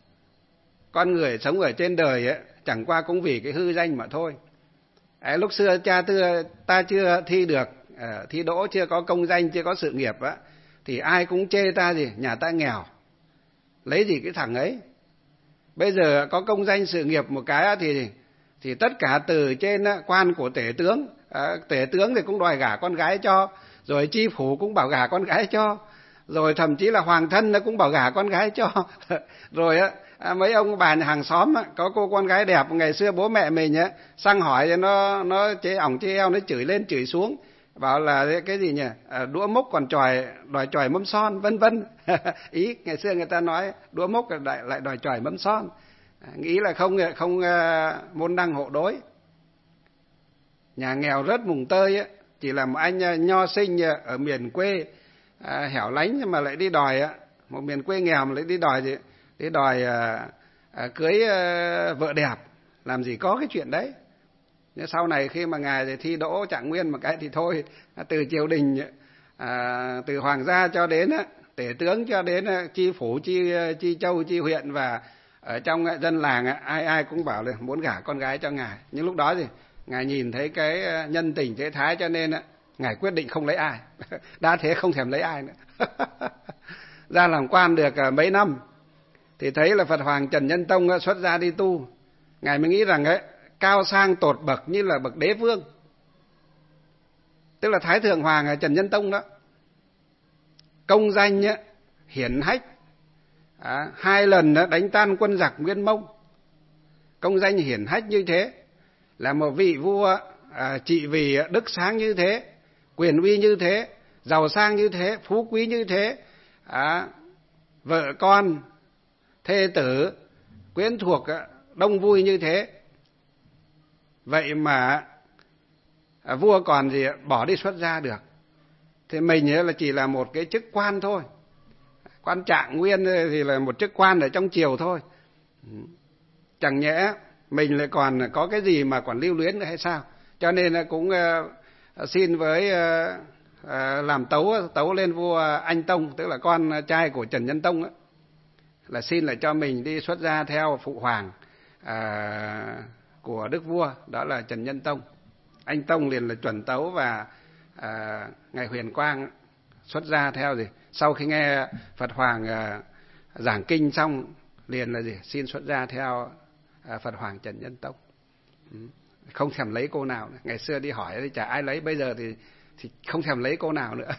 Con người sống ở trên đời ấy, chẳng qua cũng vì cái hư danh mà thôi. À, lúc xưa cha tưa ta chưa thi được, à, thi đỗ, chưa có công danh, chưa có sự nghiệp á, thì ai cũng chê ta gì, nhà ta nghèo, lấy gì cái thằng ấy. Bây giờ có công danh sự nghiệp một cái thì thì tất cả từ trên quan của tể tướng, à, tể tướng thì cũng đòi gả con gái cho, rồi chi phủ cũng bảo gả con gái cho, rồi thậm chí là hoàng thân nó cũng bảo gả con gái cho. Rồi á, à, mấy ông bà nhà hàng xóm á, có cô con gái đẹp, ngày xưa bố mẹ mình á sang hỏi thì nó nó chế ỏng chế eo, nó chửi lên chửi xuống, bảo là cái gì nhỉ, à, đũa mốc còn tròi đòi tròi mâm son, vân vân. Ý ngày xưa người ta nói đũa mốc lại lại đòi tròi mâm son, à, nghĩ là không không uh, môn đăng hộ đối. Nhà nghèo rất mùng tơi á, chỉ là một anh nho sinh ở miền quê à, hẻo lánh, nhưng mà lại đi đòi á, một miền quê nghèo mà lại đi đòi gì, đi đòi à, à, cưới à, vợ đẹp, làm gì có cái chuyện đấy. Nhưng sau này khi mà ngài thì thi đỗ Trạng Nguyên một cái thì thôi, từ triều đình, à, từ hoàng gia cho đến á, tể tướng cho đến á, chi phủ, chi chi châu, chi huyện, và ở trong dân làng á, ai ai cũng bảo là muốn gả con gái cho ngài. Nhưng lúc đó thì ngài nhìn thấy cái nhân tình thế thái, cho nên á, ngài quyết định không lấy ai. Đã thế không thèm lấy ai nữa. Ra làm quan được mấy năm thì thấy là Phật Hoàng Trần Nhân Tông xuất gia đi tu. Ngài mới nghĩ rằng ấy, cao sang tột bậc như là bậc đế vương, tức là Thái Thượng Hoàng Trần Nhân Tông đó, công danh ấy, hiển hách, à, hai lần đánh tan quân giặc Nguyên Mông, công danh hiển hách như thế, là một vị vua à, trị vì đức sáng như thế, quyền uy như thế, giàu sang như thế, phú quý như thế, à, vợ con, thê tử, quyến thuộc đông vui như thế. Vậy mà à, vua còn gì bỏ đi xuất gia được. Thì mình là chỉ là một cái chức quan thôi. Quan Trạng Nguyên thì là một chức quan ở trong triều thôi. Chẳng nhẽ mình lại còn có cái gì mà còn lưu luyến nữa hay sao? Cho nên cũng uh, xin với uh, uh, làm tấu tấu lên vua Anh Tông, tức là con trai của Trần Nhân Tông ấy, là xin lại cho mình đi xuất gia theo phụ hoàng uh, của đức vua, đó là Trần Nhân Tông. Anh Tông liền là chuẩn tấu, và à, ngài Huyền Quang xuất gia theo gì. Sau khi nghe Phật Hoàng à, giảng kinh xong liền là gì, xin xuất gia theo à, Phật Hoàng Trần Nhân Tông. Ừ. Không thèm lấy cô nào nữa. Ngày xưa đi hỏi thì chả ai lấy, bây giờ thì thì không thèm lấy cô nào nữa.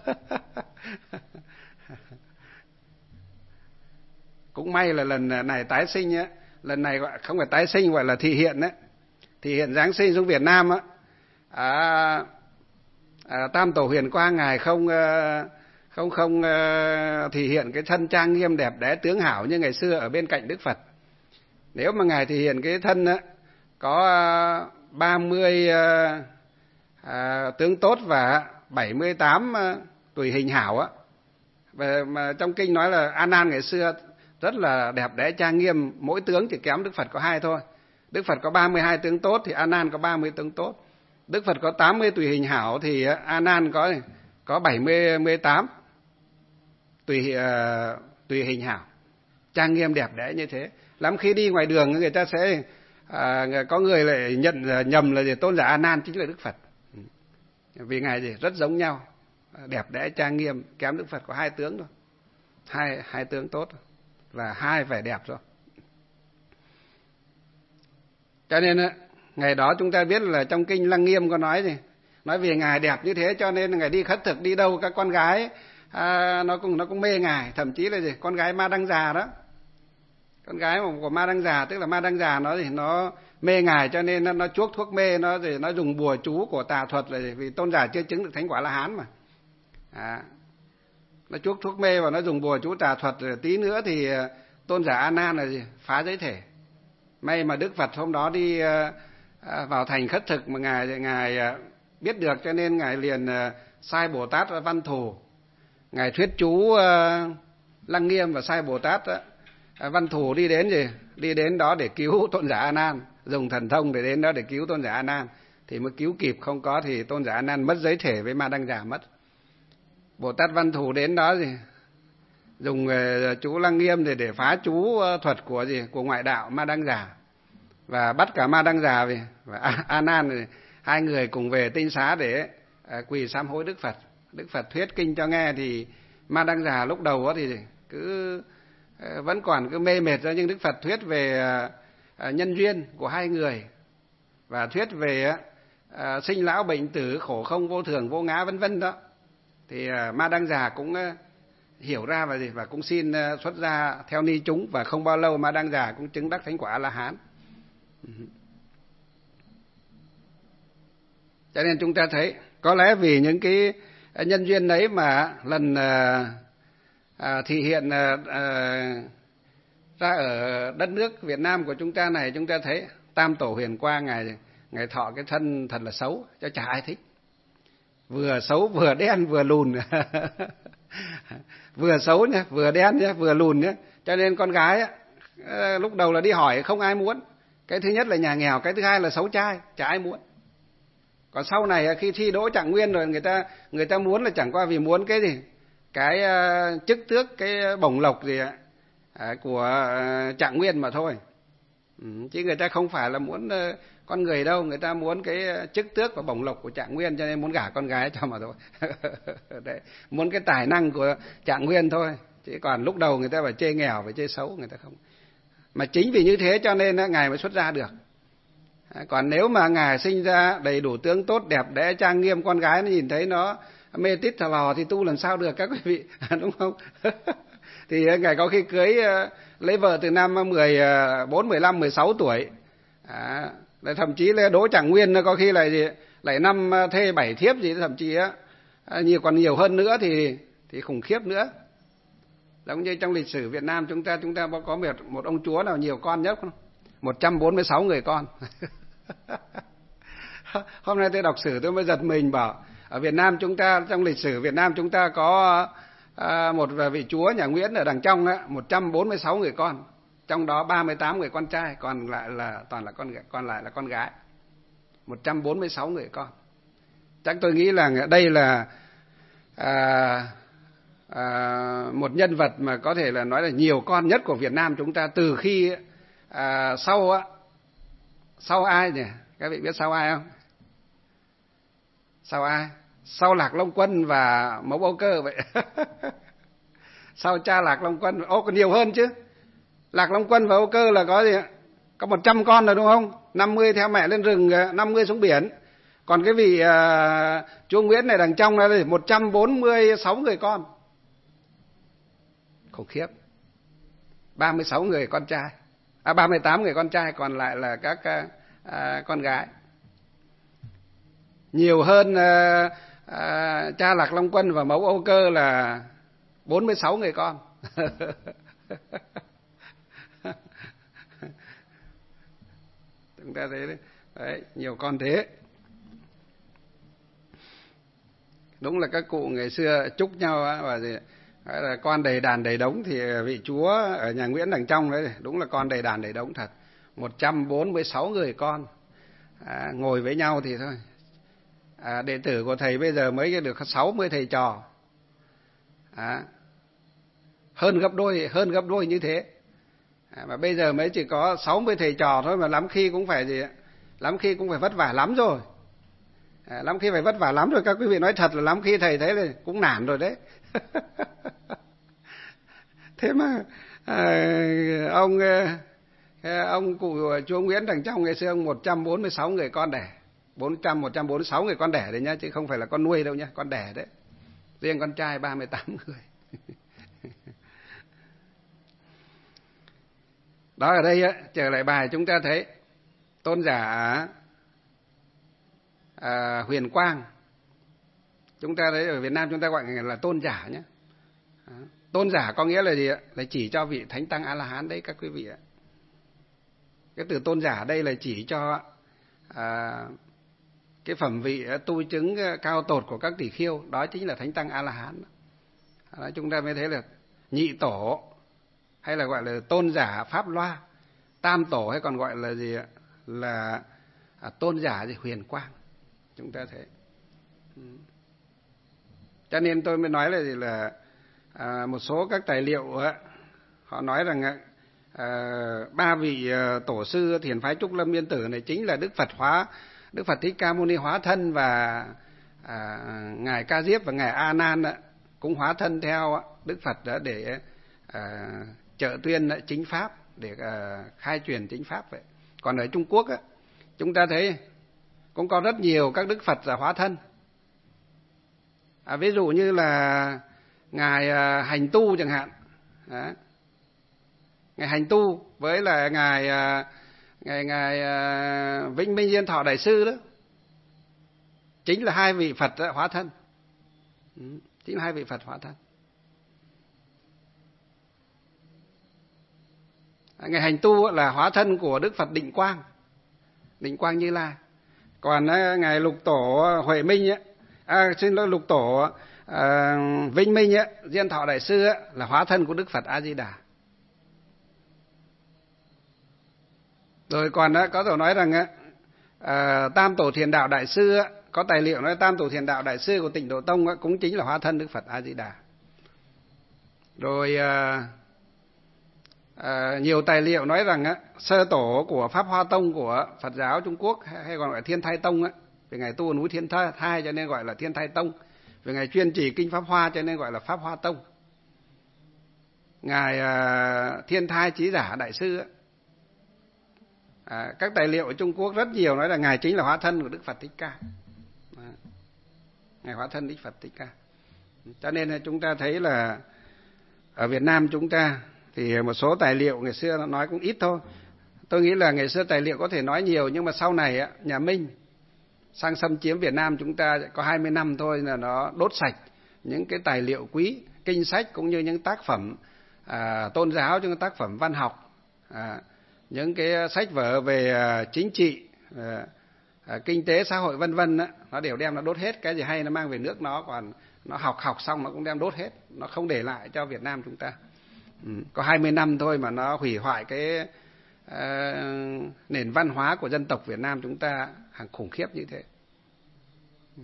Cũng may là lần này tái sinh á, lần này gọi không phải tái sinh, gọi là thị hiện đấy, thị hiện giáng sinh xuống Việt Nam á. À, à, Tam Tổ Huyền Quang ngài không không không thị hiện cái thân trang nghiêm đẹp đẽ tướng hảo như ngày xưa ở bên cạnh Đức Phật. Nếu mà ngài thị hiện cái thân á, có ba mươi à, tướng tốt và bảy mươi tám tùy hình hảo á. Và mà trong kinh nói là A Nan ngày xưa rất là đẹp đẽ trang nghiêm, mỗi tướng chỉ kém Đức Phật có hai thôi. Đức Phật có ba mươi hai tướng tốt thì A Nan có ba mươi tướng tốt. Đức Phật có tám mươi tùy hình hảo thì A Nan có có bảy mươi tám tùy uh, tùy hình hảo, trang nghiêm đẹp đẽ như thế. Lắm khi đi ngoài đường người ta sẽ uh, có người lại nhận uh, nhầm là gì, tôn giả A Nan chính là Đức Phật. Vì ngài gì rất giống nhau, đẹp đẽ trang nghiêm, kém Đức Phật có hai tướng thôi, hai hai tướng tốt và hai vẻ đẹp rồi. Cho nên ngày đó chúng ta biết là trong kinh Lăng Nghiêm có nói gì, nói vì ngài đẹp như thế cho nên ngài đi khất thực đi đâu các con gái à, nó cũng nó cũng mê ngài, thậm chí là gì, con gái Ma Đăng Già đó, con gái của Ma Đăng Già, tức là Ma Đăng Già nó thì nó mê ngài cho nên nó, nó chuốc thuốc mê, nó thì nó dùng bùa chú của tà thuật, là gì? Vì tôn giả chưa chứng được thánh quả La Hán mà, à, nó chuốc thuốc mê và nó dùng bùa chú tà thuật, rồi tí nữa thì tôn giả A Nan là gì, phá giới thể. May mà Đức Phật hôm đó đi vào thành khất thực mà ngài ngài biết được, cho nên ngài liền Sai Bồ Tát Văn Thù, ngài thuyết chú uh, Lăng Nghiêm, và Sai Bồ Tát uh, Văn Thù đi đến gì? Đi đến đó để cứu tôn giả A Nan, dùng thần thông để đến đó để cứu tôn giả A Nan, thì mới cứu kịp, không có thì tôn giả A Nan mất giới thể với Ma Đăng Già mất. Bồ Tát Văn Thù đến đó gì? Dùng uh, chú Lăng Nghiêm để để phá chú uh, thuật của gì? Của ngoại đạo Ma Đăng Già, và bắt cả Ma Đăng Già về, và A, A Nan hai người cùng về Tinh Xá để uh, quỳ sám hối Đức Phật. Đức Phật thuyết kinh cho nghe thì Ma Đăng Già lúc đầu đó thì cứ uh, vẫn còn cứ mê mệt ra, nhưng Đức Phật thuyết về uh, nhân duyên của hai người, và thuyết về uh, sinh lão bệnh tử, khổ không vô thường vô ngã vân vân đó, thì uh, Ma Đăng Già cũng uh, hiểu ra và gì, và cũng xin uh, xuất gia theo ni chúng, và không bao lâu Ma Đăng Già cũng chứng đắc thánh quả A La Hán. Cho nên chúng ta thấy có lẽ vì những cái nhân duyên đấy mà lần à, à, thị hiện à, à, ra ở đất nước Việt Nam của chúng ta này, chúng ta thấy Tam Tổ Huyền Quang ngài ngài thọ cái thân thật là xấu, cho chả ai thích, vừa xấu vừa đen vừa lùn vừa xấu nhá, vừa đen nhá, vừa lùn nhá, cho nên con gái á, lúc đầu là đi hỏi không ai muốn. Cái thứ nhất là nhà nghèo, cái thứ hai là xấu trai, chả ai muốn. Còn sau này khi thi đỗ Trạng Nguyên rồi, người ta người ta muốn là chẳng qua vì muốn cái gì, cái uh, chức tước, cái bổng lộc gì ạ, uh, của uh, Trạng Nguyên mà thôi. Ừ, chứ người ta không phải là muốn uh, con người đâu, người ta muốn cái uh, chức tước và bổng lộc của Trạng Nguyên, cho nên muốn gả con gái cho mà thôi. Đấy, muốn cái tài năng của Trạng Nguyên thôi. Chứ còn lúc đầu người ta phải chê nghèo, phải chê xấu, người ta không. Mà chính vì như thế cho nên uh, ngài mới xuất gia được. Còn nếu mà ngài sinh ra đầy đủ tướng tốt đẹp đẽ trang nghiêm, con gái nó nhìn thấy nó mê tít thò lò thì tu làm sao được các quý vị, đúng không? Thì ngài có khi cưới lấy vợ từ năm mười bốn, mười lăm, mười sáu tuổi, à, thậm chí là đỗ Trạng Nguyên có khi lại gì lại năm thê bảy thiếp gì, thậm chí á nhiều còn nhiều hơn nữa thì thì khủng khiếp nữa. Giống như trong lịch sử Việt Nam chúng ta chúng ta có một một ông chúa nào nhiều con nhất không? một trăm bốn mươi sáu người con. Hôm nay tôi đọc sử tôi mới giật mình, bảo ở Việt Nam chúng ta, trong lịch sử Việt Nam chúng ta có à, một vị chúa nhà Nguyễn ở đằng trong đó, một trăm bốn mươi sáu người con, trong đó ba mươi tám người con trai, còn lại là toàn là con còn lại là con gái. một trăm bốn mươi sáu người con. Chắc tôi nghĩ là đây là à, à, một nhân vật mà có thể là nói là nhiều con nhất của Việt Nam chúng ta từ khi à, sau á sau ai nhỉ? Các vị biết sau ai không? Sau ai? Sau Lạc Long Quân và Mẫu Âu Cơ vậy. Sau cha Lạc Long Quân, ô còn nhiều hơn chứ. Lạc Long Quân và Âu Cơ là có gì ạ? Có một trăm con rồi đúng không? năm mươi theo mẹ lên rừng, năm mươi xuống biển. Còn cái vị uh, chúa Nguyễn này đằng trong là một trăm bốn mươi sáu người con. Khủng khiếp. ba mươi sáu người con trai. À, ba mươi tám người con trai, còn lại là các uh, uh, con gái. Nhiều hơn uh, uh, cha Lạc Long Quân và Mẫu Âu Cơ là bốn mươi sáu người con. Chúng ta thấy đấy, đấy, nhiều con thế. Đúng là các cụ ngày xưa chúc nhau á, và gì, là con đầy đàn đầy đống, thì vị chúa ở nhà Nguyễn đằng trong đấy, đúng là con đầy đàn đầy đống thật. một trăm bốn mươi sáu người con à, ngồi với nhau thì thôi. À, đệ tử của thầy bây giờ mới được sáu mươi thầy trò. À, hơn gấp đôi, hơn gấp đôi như thế. À, mà bây giờ mới chỉ có sáu mươi thầy trò thôi, mà lắm khi cũng phải gì, lắm khi cũng phải vất vả lắm rồi. À, lắm khi phải vất vả lắm rồi, các quý vị nói thật là lắm khi thầy thấy là cũng nản rồi đấy. Thế mà à, ông ông cụ chúa Nguyễn đằng trong ngày xưa ông một trăm bốn mươi sáu người con đẻ, bốn trăm một trăm bốn mươi sáu người con đẻ đấy nhá, chứ không phải là con nuôi đâu nhá, con đẻ đấy. Riêng con trai ba mươi tám người. Đó, ở đây á, trở lại bài chúng ta thấy tôn giả à, Huyền Quang. Chúng ta thấy ở Việt Nam chúng ta gọi là tôn giả nhé. À, tôn giả có nghĩa là gì ạ? Là chỉ cho vị thánh tăng A La Hán đấy các quý vị ạ. Cái từ tôn giả đây là chỉ cho à, cái phẩm vị tu chứng cao tột của các tỷ khưu, đó chính là thánh tăng A La Hán. Đó, chúng ta mới thấy là nhị tổ hay là gọi là tôn giả pháp loa, tam tổ hay còn gọi là gì ạ? Là à, tôn giả gì huyền quang. Chúng ta thấy. Cho nên tôi mới nói là gì là à, một số các tài liệu á, họ nói rằng à, ba vị à, tổ sư thiền phái Trúc Lâm Yên Tử này chính là Đức Phật hóa Đức Phật Thích Ca Mâu Ni hóa thân, và à, ngài Ca Diếp và ngài A Nan cũng hóa thân theo Đức Phật đó để à, trợ tuyên chính pháp, để à, khai truyền chính pháp vậy. Còn ở Trung Quốc á, chúng ta thấy cũng có rất nhiều các Đức Phật là hóa thân. À, ví dụ như là ngài à, Hành Tu chẳng hạn, đó. Ngài Hành Tu với là ngài à, ngài ngài à, Vĩnh Minh Diên Thọ Đại sư đó, chính là hai vị Phật hóa thân. Ừ, chính là hai vị Phật hóa thân. Ngài Hành Tu là hóa thân của Đức Phật Định Quang, Định Quang Như Lai. Còn ngài Lục Tổ Huệ Minh ấy, à, xin lỗi Lục Tổ à, Vĩnh Minh ấy, Diên Thọ Đại sư ấy, là hóa thân của Đức Phật A Di Đà. Rồi còn đó, có tổ nói rằng ấy, à, Tam Tổ Thiền Đạo Đại sư ấy, có tài liệu nói Tam Tổ Thiền Đạo Đại sư của Tịnh Độ Tông ấy, cũng chính là hóa thân Đức Phật A Di Đà. Rồi à, à, nhiều tài liệu nói rằng á, sơ tổ của Pháp Hoa Tông của Phật giáo Trung Quốc hay còn gọi là Thiên Thai Tông á, vì ngài tu ở núi Thiên Thai cho nên gọi là Thiên Thai Tông, vì ngài chuyên trì kinh Pháp Hoa cho nên gọi là Pháp Hoa Tông. Ngài à, Thiên Thai Chí Giả Đại sư á, à, các tài liệu ở Trung Quốc rất nhiều nói là ngài chính là hóa thân của Đức Phật Thích Ca. À, ngài hóa thân Đức Phật Thích Ca. Cho nên chúng ta thấy là ở Việt Nam chúng ta thì một số tài liệu ngày xưa nó nói cũng ít thôi. Tôi nghĩ là ngày xưa tài liệu có thể nói nhiều, nhưng mà sau này á, nhà Minh sang xâm chiếm Việt Nam chúng ta có hai mươi năm thôi là nó đốt sạch những cái tài liệu quý, kinh sách cũng như những tác phẩm à, tôn giáo, những tác phẩm văn học, à, những cái sách vở về à, chính trị, à, à, kinh tế xã hội vân vân, nó đều đem nó đốt hết. Cái gì hay nó mang về nước nó, còn nó học học xong nó cũng đem đốt hết, nó không để lại cho Việt Nam chúng ta. Ừ, có hai mươi năm thôi mà nó hủy hoại cái uh, nền văn hóa của dân tộc Việt Nam chúng ta hàng khủng khiếp như thế. Ừ.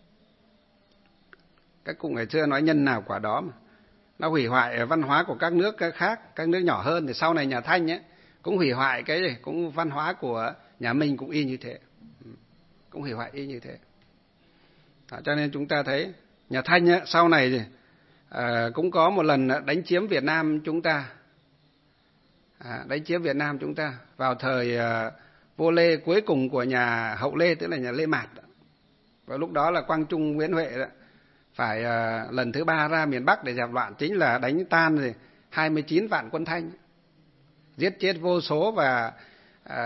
Các cụ ngày xưa nói nhân nào quả đó mà. Nó hủy hoại văn hóa của các nước khác, các nước nhỏ hơn, thì sau này nhà Thanh ấy cũng hủy hoại cái gì, cũng văn hóa của nhà Minh cũng y như thế. Ừ. Cũng hủy hoại y như thế. Đó, cho nên chúng ta thấy nhà Thanh ấy, sau này thì À, cũng có một lần đánh chiếm Việt Nam chúng ta, à, đánh chiếm Việt Nam chúng ta vào thời à, vua Lê cuối cùng của nhà Hậu Lê, tức là nhà Lê Mạt. Và lúc đó là Quang Trung Nguyễn Huệ đó, phải à, lần thứ ba ra miền Bắc để dẹp loạn, chính là đánh tan rồi hai mươi chín vạn quân Thanh, giết chết vô số, và à,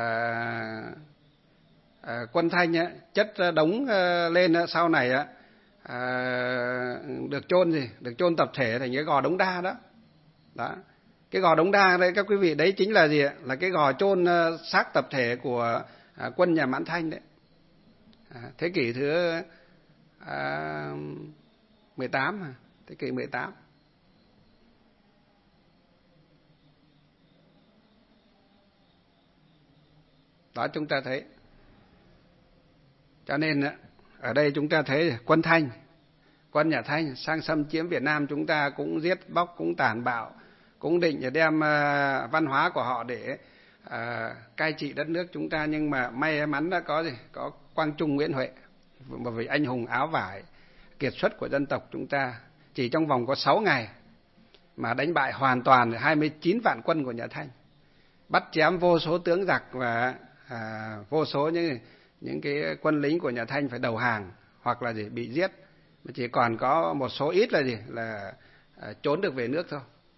à, quân Thanh á, chất đống à, lên á, sau này á, À, được chôn gì, được chôn tập thể thành cái gò Đống Đa đó. Đó, cái gò Đống Đa đây các quý vị, đấy chính là gì ạ? Là cái gò chôn uh, xác tập thể của uh, quân nhà Mãn Thanh đấy. À, thế kỷ thứ uh, mười tám, thế kỷ mười tám. Đó chúng ta thấy. Cho nên ở đây chúng ta thấy quân Thanh, quân nhà Thanh sang xâm chiếm Việt Nam chúng ta cũng giết bóc, cũng tàn bạo, cũng định đem uh, văn hóa của họ để uh, cai trị đất nước chúng ta. Nhưng mà may mắn đã có gì, có Quang Trung Nguyễn Huệ, một vị anh hùng áo vải kiệt xuất của dân tộc chúng ta, chỉ trong vòng có sáu ngày mà đánh bại hoàn toàn hai mươi chín vạn quân của nhà Thanh, bắt chém vô số tướng giặc, và à, vô số những những cái quân lính của nhà Thanh phải đầu hàng hoặc là gì bị giết, mà chỉ còn có một số ít là gì là à, trốn được về nước thôi.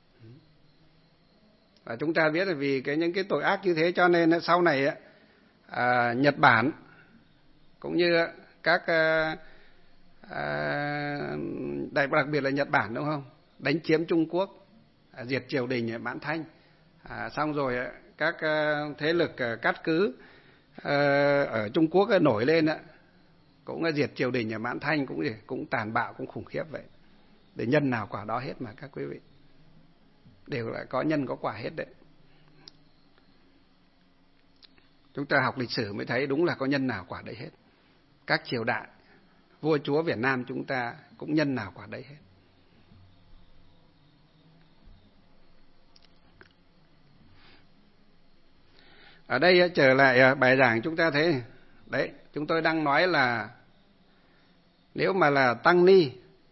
Và chúng ta biết là vì cái những cái tội ác như thế cho nên sau này à, Nhật Bản cũng như các à, à, đặc biệt là Nhật Bản, đúng không, đánh chiếm Trung Quốc, à, diệt triều đình Mãn Thanh, à, xong rồi các à, thế lực à, cát cứ à, ở Trung Quốc à, nổi lên, à, cũng là diệt triều đình ở Mãn Thanh, cũng cũng tàn bạo, cũng khủng khiếp vậy. Để nhân nào quả đó hết mà các quý vị, đều là có nhân có quả hết đấy. Chúng ta học lịch sử mới thấy đúng là có nhân nào quả đấy hết. Các triều đại, vua chúa Việt Nam chúng ta cũng nhân nào quả đấy hết. Ở đây trở lại bài giảng chúng ta thấy, đấy, chúng tôi đang nói là nếu mà là tăng ni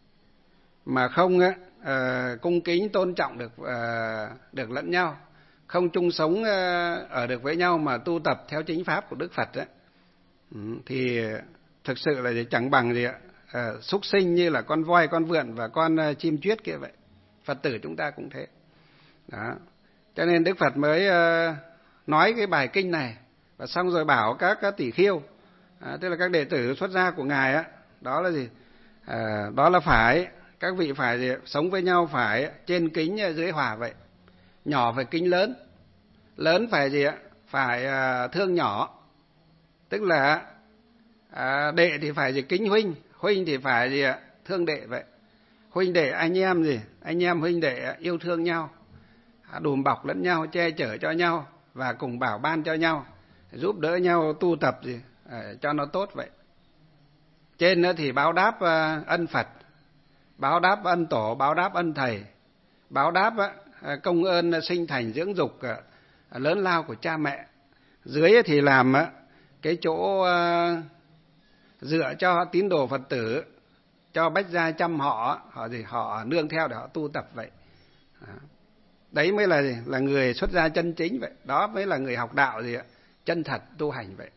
mà không uh, cung kính tôn trọng được uh, được lẫn nhau, không chung sống uh, ở được với nhau mà tu tập theo chính pháp của Đức Phật ấy, thì thực sự là chẳng bằng gì ạ, uh, súc sinh như là con voi, con vượn và con uh, chim chuyết kia vậy. Phật tử chúng ta cũng thế. Đó. Cho nên Đức Phật mới uh, nói cái bài kinh này, và xong rồi bảo các, các tỷ khiêu, à, tức là các đệ tử xuất gia của ngài á, đó là gì? À, đó là phải các vị phải gì? Sống với nhau phải trên kính dưới hòa vậy. Nhỏ phải kính lớn, lớn phải gì ạ? Phải à, thương nhỏ, tức là à, đệ thì phải gì? Kính huynh, huynh thì phải gì ạ? Thương đệ vậy. Huynh đệ anh em gì? Anh em huynh đệ yêu thương nhau, đùm bọc lẫn nhau, che chở cho nhau và cùng bảo ban cho nhau, giúp đỡ nhau tu tập gì à, cho nó tốt vậy. Trên nữa thì báo đáp uh, ân Phật, báo đáp ân tổ, báo đáp ân thầy, báo đáp uh, công ơn sinh thành dưỡng dục uh, lớn lao của cha mẹ. Dưới thì làm uh, cái chỗ uh, dựa cho tín đồ Phật tử, cho bách gia chăm họ, họ gì họ nương theo để họ tu tập vậy. À. Đấy mới là gì? Là người xuất gia chân chính vậy. Đó mới là người học đạo gì ạ? Chân thật tu hành vậy.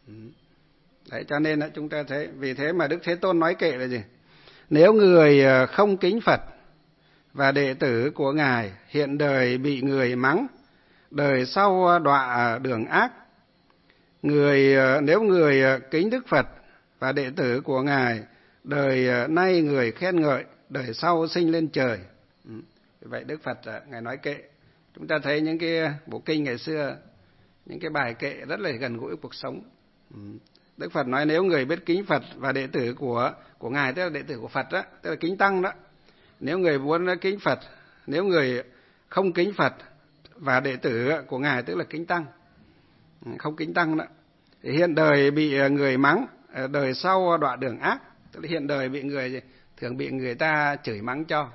Đấy, cho nên là chúng ta thấy, vì thế mà Đức Thế Tôn nói kệ là gì? Nếu người không kính Phật và đệ tử của ngài hiện đời bị người mắng, đời sau đọa đường ác. Người nếu người kính Đức Phật và đệ tử của ngài, đời nay người khen ngợi, đời sau sinh lên trời. Vậy Đức Phật ngài nói kệ. Chúng ta thấy những cái bộ kinh ngày xưa, những cái bài kệ rất là gần gũi cuộc sống. Đức Phật nói nếu người biết kính Phật và đệ tử của của ngài, tức là đệ tử của Phật đó, tức là kính tăng đó. Nếu người muốn kính Phật, nếu người không kính Phật và đệ tử của ngài, tức là kính tăng, không kính tăng đó, thì hiện đời bị người mắng, đời sau đọa đường ác, tức là hiện đời bị người thường bị người ta chửi mắng cho.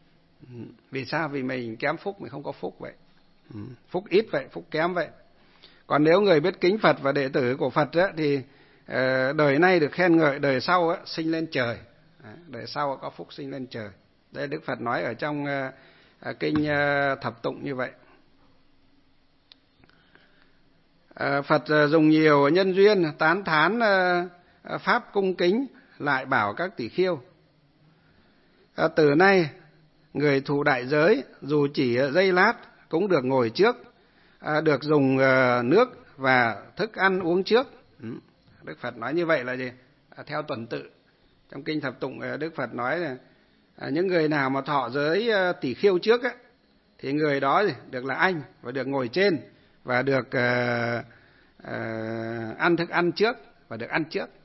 Vì sao? Vì mình kém phúc, mình không có phúc vậy. Phúc ít vậy, phúc kém vậy. Còn nếu người biết kính Phật và đệ tử của Phật á, thì đời nay được khen ngợi, đời sau á, sinh lên trời. Đời sau có phúc sinh lên trời. Đây Đức Phật nói ở trong kinh Thập Tụng như vậy. Phật dùng nhiều nhân duyên tán thán pháp cung kính, lại bảo các tỷ khiêu: từ nay người thụ đại giới dù chỉ giây lát cũng được ngồi trước, được dùng nước và thức ăn uống trước. Đức Phật nói như vậy là gì? Theo tuần tự. Trong kinh Thập Tụng Đức Phật nói là những người nào mà thọ giới tỷ khiêu trước á, thì người đó được là anh và được ngồi trên và được uh, uh, ăn thức ăn trước và được ăn trước.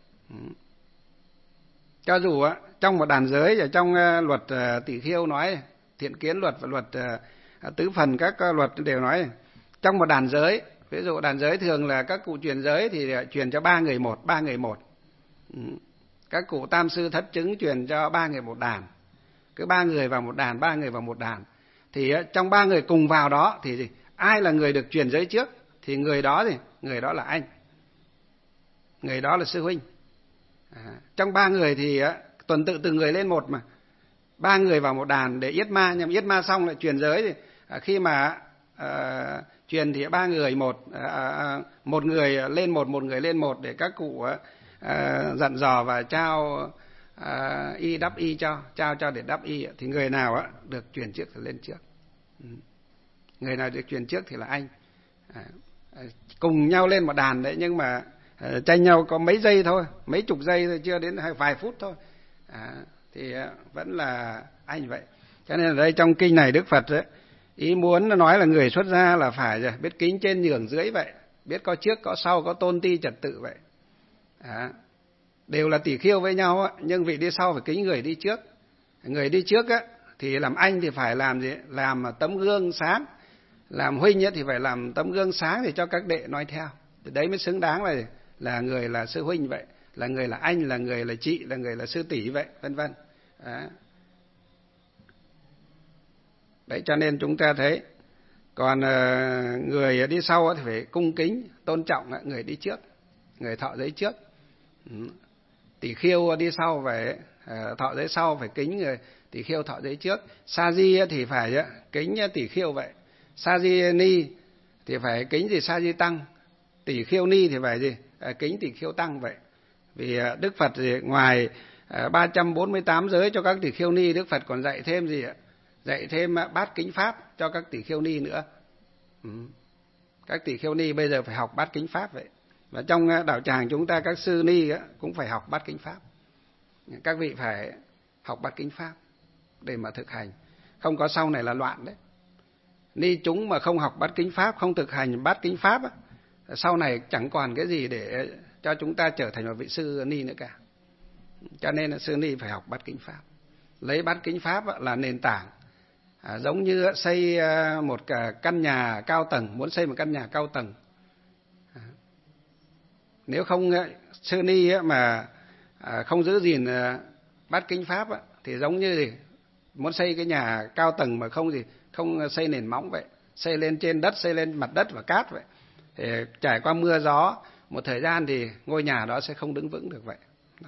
Cho dù á, trong một đàn giới, ở trong uh, luật uh, tỷ khiêu nói, thiện kiến luật và luật uh, tứ phần các uh, luật đều nói, trong một đàn giới, ví dụ đàn giới thường là các cụ truyền giới thì truyền cho ba người một, ba người một. Các cụ tam sư thất chứng truyền cho ba người một đàn, cứ ba người vào một đàn, ba người vào một đàn. Thì uh, trong ba người cùng vào đó thì gì? Ai là người được truyền giới trước thì người đó thì người đó là anh, người đó là sư huynh. À, trong ba người thì uh, tuần tự từng người lên một mà, ba người vào một đàn để yết ma, nhưng yết ma xong lại truyền giới thì uh, khi mà uh, truyền thì ba người một, uh, một người lên một, một người lên một để các cụ uh, uh, dặn dò và trao uh, y đắp y cho, trao cho để đắp y, thì người nào uh, được truyền trước thì lên trước. Ừ. Người nào được truyền trước thì là anh. À, cùng nhau lên một đàn đấy, nhưng mà uh, tranh nhau có mấy giây thôi, mấy chục giây thôi, chưa đến vài phút thôi. À, thì uh, vẫn là anh vậy. Cho nên ở đây trong kinh này Đức Phật ấy, ý muốn nói là người xuất gia là phải biết kính trên nhường dưới vậy, biết có trước có sau, có tôn ti trật tự vậy. À, đều là tỷ khiêu với nhau á, nhưng vị đi sau phải kính người đi trước. Người đi trước á thì làm anh thì phải làm gì? Làm tấm gương sáng. Làm huynh á thì phải làm tấm gương sáng để cho các đệ noi theo. Thì đấy mới xứng đáng là là người là sư huynh vậy, là người là anh, là người là chị, là người là sư tỷ vậy, vân vân. Đấy, cho nên chúng ta thấy, còn người đi sau thì phải cung kính, tôn trọng người đi trước, người thọ giới trước. Tỷ khiêu đi sau phải thọ giới sau, phải kính người tỷ khiêu thọ giới trước. Sa di thì phải kính tỷ khiêu vậy. Sa di ni thì phải kính gì? Sa di tăng. Tỷ khiêu ni thì phải gì? Kính tỷ khiêu tăng vậy. Vì Đức Phật thì ngoài ba trăm bốn mươi tám giới cho các tỷ khiêu ni, Đức Phật còn dạy thêm gì ạ? Dạy thêm bát kính pháp cho các tỷ khiêu ni nữa. Ừ. Các tỷ khiêu ni bây giờ phải học bát kính pháp vậy. Và trong đạo tràng chúng ta, các sư ni cũng phải học bát kính pháp. Các vị phải học bát kính pháp để mà thực hành. Không có sau này là loạn đấy. Ni chúng mà không học bát kính pháp, không thực hành bát kính pháp, sau này chẳng còn cái gì để cho chúng ta trở thành một vị sư ni nữa cả. Cho nên là sư ni phải học bát kính pháp. Lấy bát kính pháp là nền tảng. À, giống như xây một căn nhà cao tầng, muốn xây một căn nhà cao tầng. À, nếu không sư ni mà không giữ gìn bát kính pháp thì giống như gì? Muốn xây cái nhà cao tầng mà không gì, không xây nền móng vậy, xây lên trên đất, xây lên mặt đất và cát vậy. Thì trải qua mưa gió một thời gian thì ngôi nhà đó sẽ không đứng vững được vậy. Đó.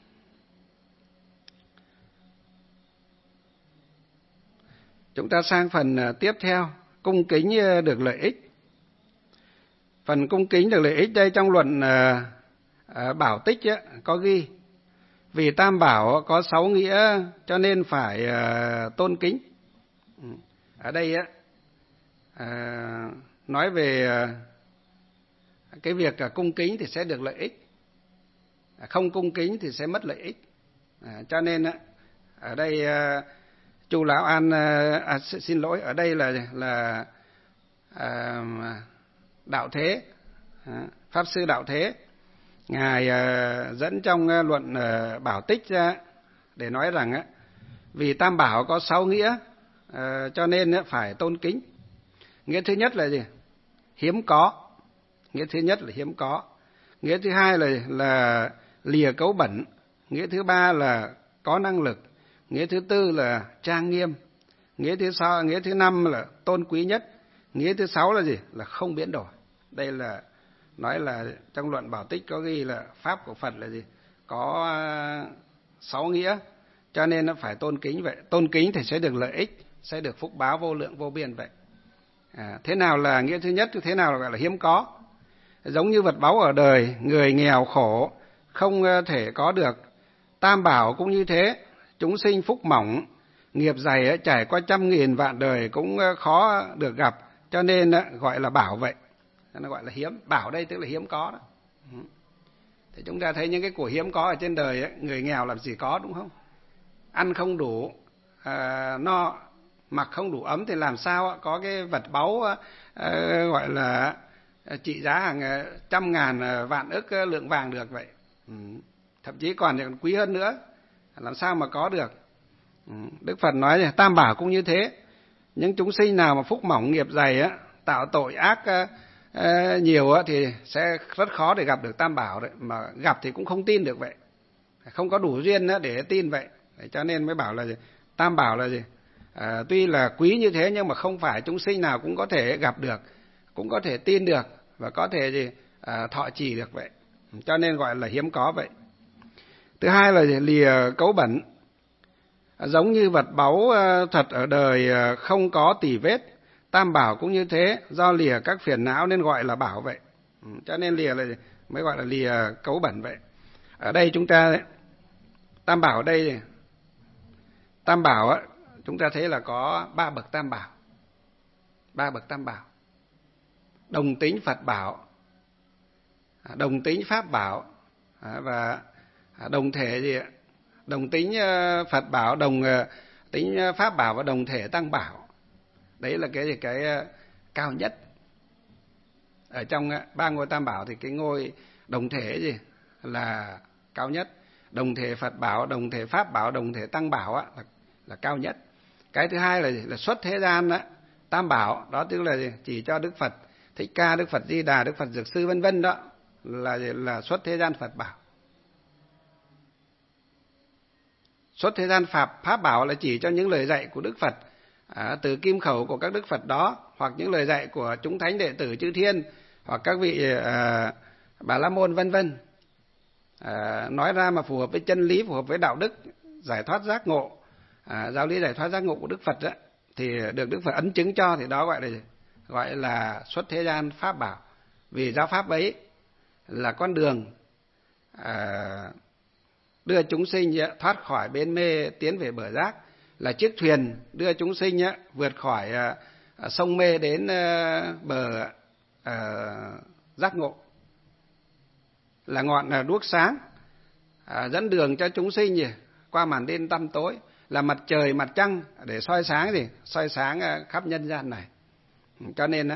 Chúng ta sang phần tiếp theo, cung kính được lợi ích. Phần cung kính được lợi ích đây trong luận Bảo Tích có ghi: vì Tam Bảo có sáu nghĩa cho nên phải tôn kính. Ở đây nói về cái việc cung kính thì sẽ được lợi ích, không cung kính thì sẽ mất lợi ích. Cho nên ở đây Chu Lão An, à, xin lỗi, ở đây là là à, Đạo Thế, Pháp Sư Đạo Thế, ngài à, dẫn trong luận à, Bảo Tích ra để nói rằng á, vì Tam Bảo có sáu nghĩa à, cho nên á, phải tôn kính. Nghĩa thứ nhất là gì? Hiếm có. Nghĩa thứ nhất là hiếm có. Nghĩa thứ hai là là lìa cấu bẩn. Nghĩa thứ ba là có năng lực. Nghĩa thứ tư là trang nghiêm. Nghĩa thứ sáu, nghĩa thứ năm là tôn quý nhất. Nghĩa thứ sáu là gì? Là không biến đổi. Đây là nói là trong luận Bảo Tích có ghi là pháp của Phật là gì? Có sáu nghĩa, cho nên nó phải tôn kính vậy. Tôn kính thì sẽ được lợi ích, sẽ được phúc báo vô lượng vô biên vậy. À, thế nào là nghĩa thứ nhất, thế nào là gọi là hiếm có? Giống như vật báu ở đời, người nghèo khổ không thể có được. Tam Bảo cũng như thế. Chúng sinh phúc mỏng, nghiệp dày trải qua trăm nghìn vạn đời cũng khó được gặp, cho nên gọi là bảo vậy. Nó gọi là hiếm. Bảo đây tức là hiếm có đó. Thì chúng ta thấy những cái của hiếm có ở trên đời, người nghèo làm gì có, đúng không? Ăn không đủ à, no, mặc không đủ ấm thì làm sao có cái vật báu à, gọi là trị giá hàng trăm ngàn vạn ức lượng vàng được vậy. Thậm chí còn quý hơn nữa, làm sao mà có được? Đức Phật nói là Tam Bảo cũng như thế. Những chúng sinh nào mà phúc mỏng nghiệp dày á, tạo tội ác uh, nhiều á, thì sẽ rất khó để gặp được Tam Bảo đấy. Mà gặp thì cũng không tin được vậy, không có đủ duyên để tin vậy. Cho nên mới bảo là gì? Tam Bảo là gì? À, tuy là quý như thế nhưng mà không phải chúng sinh nào cũng có thể gặp được, cũng có thể tin được và có thể gì à, thọ trì được vậy. Cho nên gọi là hiếm có vậy. Thứ hai là gì? Lìa cấu bẩn. Giống như vật báu thật ở đời không có tì vết, Tam Bảo cũng như thế, do lìa các phiền não nên gọi là bảo vậy. Cho nên lìa là mới gọi là lìa cấu bẩn vậy. Ở đây chúng ta Tam Bảo ở đây, Tam Bảo á, chúng ta thấy là có ba bậc Tam Bảo. Ba bậc Tam Bảo. Đồng tính Phật Bảo, đồng tính Pháp Bảo và đồng thể gì ạ? Đồng tính Phật Bảo, đồng tính Pháp Bảo và đồng thể Tăng Bảo. Đấy là cái cái cao nhất. Ở trong ba ngôi Tam Bảo thì cái ngôi đồng thể gì là cao nhất. Đồng thể Phật bảo, đồng thể Pháp bảo, đồng thể Tăng bảo á, là, là cao nhất. Cái thứ hai là, là xuất thế gian á, Tam bảo, đó tức là chỉ cho Đức Phật Thích Ca, Đức Phật Di Đà, Đức Phật Dược Sư vân vân, đó là là xuất thế gian Phật bảo. Xuất thế gian Pháp Pháp bảo là chỉ cho những lời dạy của Đức Phật à, từ kim khẩu của các Đức Phật đó, hoặc những lời dạy của chúng thánh đệ tử chư thiên, hoặc các vị à, Bà La Môn vân vân, à, nói ra mà phù hợp với chân lý, phù hợp với đạo đức, giải thoát giác ngộ, à, giáo lý giải thoát giác ngộ của Đức Phật đó, thì được Đức Phật ấn chứng cho, thì đó gọi là gọi là xuất thế gian Pháp bảo. Vì giáo pháp ấy là con đường à, đưa chúng sinh thoát khỏi bến mê tiến về bờ giác, là chiếc thuyền đưa chúng sinh vượt khỏi sông mê đến bờ giác ngộ, là ngọn đuốc sáng dẫn đường cho chúng sinh gì qua màn đêm tăm tối, là mặt trời mặt trăng để soi sáng gì soi sáng khắp nhân gian này. Cho nên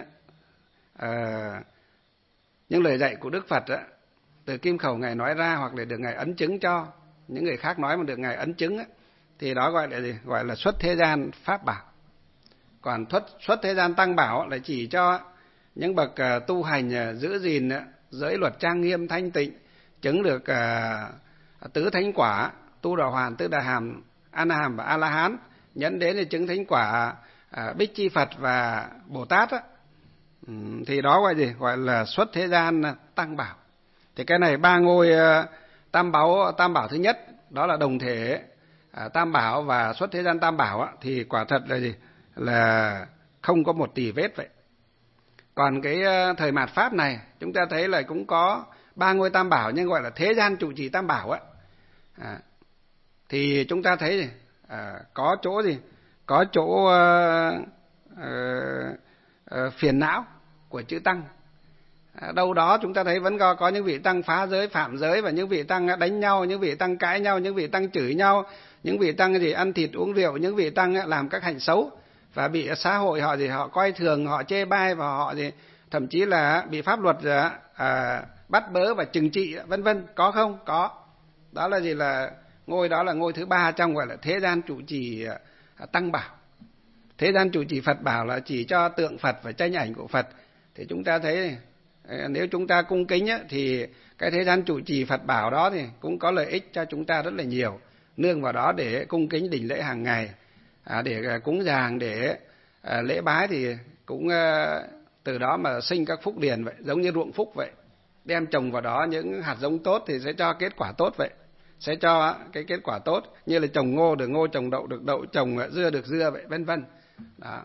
những lời dạy của Đức Phật từ kim khẩu Ngài nói ra, hoặc là được Ngài ấn chứng cho những người khác nói mà được Ngài ấn chứng ấy, thì đó gọi là gì? Gọi là xuất thế gian Pháp bảo. Còn xuất, xuất thế gian Tăng bảo là chỉ cho những bậc uh, tu hành uh, giữ gìn uh, giới luật trang nghiêm thanh tịnh, chứng được uh, tứ thánh quả, tu đà hoàn, tứ đà hàm, a na hàm và a la hán, nhẫn đến là chứng thánh quả uh, Bích Chi Phật và Bồ Tát á. Um, thì đó gọi gì? Gọi là xuất thế gian uh, Tăng bảo. Thì cái này ba ngôi uh, Tam bảo, Tam bảo thứ nhất đó là đồng thể à, Tam bảo và xuất thế gian Tam bảo á, thì quả thật là gì? Là không có một tì vết vậy. Còn cái uh, thời mạt Pháp này chúng ta thấy là cũng có ba ngôi Tam bảo, nhưng gọi là thế gian trụ trì Tam bảo á. À, thì chúng ta thấy gì? À, có chỗ gì? Có chỗ uh, uh, uh, phiền não của chữ Tăng. Đâu đó chúng ta thấy vẫn có, có những vị tăng phá giới, phạm giới, và những vị tăng đánh nhau, những vị tăng cãi nhau, những vị tăng chửi nhau, những vị tăng gì ăn thịt uống rượu, những vị tăng làm các hành xấu và bị xã hội họ gì họ coi thường, họ chê bai, và họ gì thậm chí là bị pháp luật à, bắt bớ và trừng trị vân vân. Có không? Có. Đó là gì? Là ngôi đó là ngôi thứ ba trong gọi là thế gian trụ trì à, Tăng bảo. Thế gian trụ trì Phật bảo là chỉ cho tượng Phật và tranh ảnh của Phật. Thì chúng ta thấy nếu chúng ta cung kính á, thì cái thế gian trụ trì Phật bảo đó thì cũng có lợi ích cho chúng ta rất là nhiều. Nương vào đó để cung kính đảnh lễ hàng ngày, à, để cúng dường, để à, lễ bái, thì cũng à, từ đó mà sinh các phúc điền vậy, giống như ruộng phúc vậy. Đem trồng vào đó những hạt giống tốt thì sẽ cho kết quả tốt vậy, sẽ cho cái kết quả tốt, như là trồng ngô được ngô, trồng đậu được đậu, trồng dưa được dưa vậy, vân vân. Đó.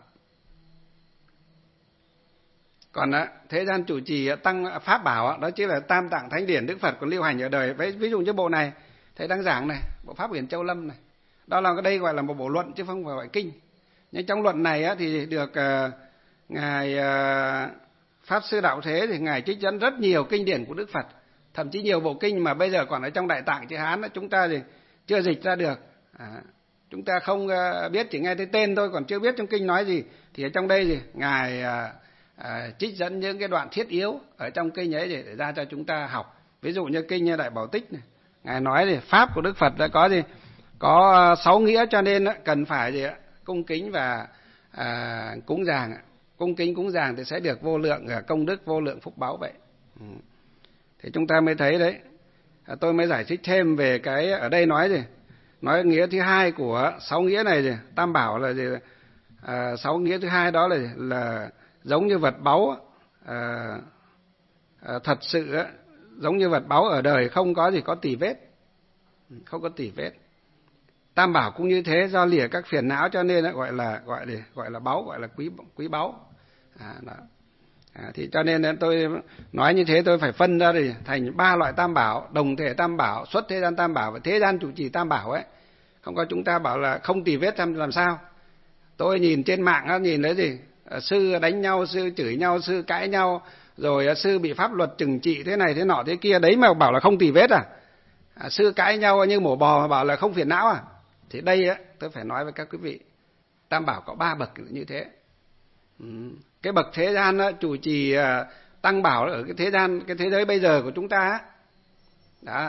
Còn á, thế gian chủ trì Tăng Pháp bảo đó chính là Tam Tạng Thánh Điển Đức Phật còn lưu hành ở đời. Ví dụ như bộ này thầy đang giảng này, bộ Pháp Hiển Châu Lâm này, đó là cái đây gọi là một bộ luận chứ không phải gọi kinh. Nhưng trong luận này á, thì được uh, ngài uh, Pháp Sư Đạo Thế thì ngài trích dẫn rất nhiều kinh điển của Đức Phật, thậm chí nhiều bộ kinh mà bây giờ còn ở trong Đại Tạng chữ Hán đó, chúng ta thì chưa dịch ra được. À, chúng ta không uh, biết, chỉ nghe thấy tên thôi, còn chưa biết trong kinh nói gì. Thì ở trong đây thì ngài uh, À, trích dẫn những cái đoạn thiết yếu ở trong kinh ấy để, để ra cho chúng ta học. Ví dụ như kinh như Đại Bảo Tích này, ngài nói thì pháp của Đức Phật đã có gì có sáu nghĩa, cho nên cần phải gì cung kính và à, cúng dường. Cung kính cúng dường thì sẽ được vô lượng công đức, vô lượng phúc báu vậy. Ừ. Thì chúng ta mới thấy đấy. À, tôi mới giải thích thêm về cái ở đây nói gì, nói nghĩa thứ hai của sáu nghĩa này gì, Tam bảo là gì, à, sáu nghĩa thứ hai đó là là giống như vật báu, à, à, thật sự á, giống như vật báu ở đời không có gì có tì vết, không có tì vết. Tam bảo cũng như thế, do lìa các phiền não cho nên á, gọi là gọi là gọi là báu, gọi là quý quý báu. À, đó. À, thì cho nên tôi nói như thế, tôi phải phân ra thì thành ba loại Tam bảo: đồng thể Tam bảo, xuất thế gian Tam bảo và thế gian trụ trì Tam bảo ấy. Không có chúng ta bảo là không tì vết làm sao. Tôi nhìn trên mạng á, nhìn thấy gì sư đánh nhau, sư chửi nhau, sư cãi nhau, rồi sư bị pháp luật trừng trị thế này thế nọ thế kia, đấy mà bảo là không tì vết à? À, sư cãi nhau như mổ bò mà bảo là không phiền não à? Thì đây á, tôi phải nói với các quý vị, Tam bảo có ba bậc như thế. Ừ. Cái bậc thế gian á, chủ trì Tăng bảo ở cái thế gian, cái thế giới bây giờ của chúng ta á, đó,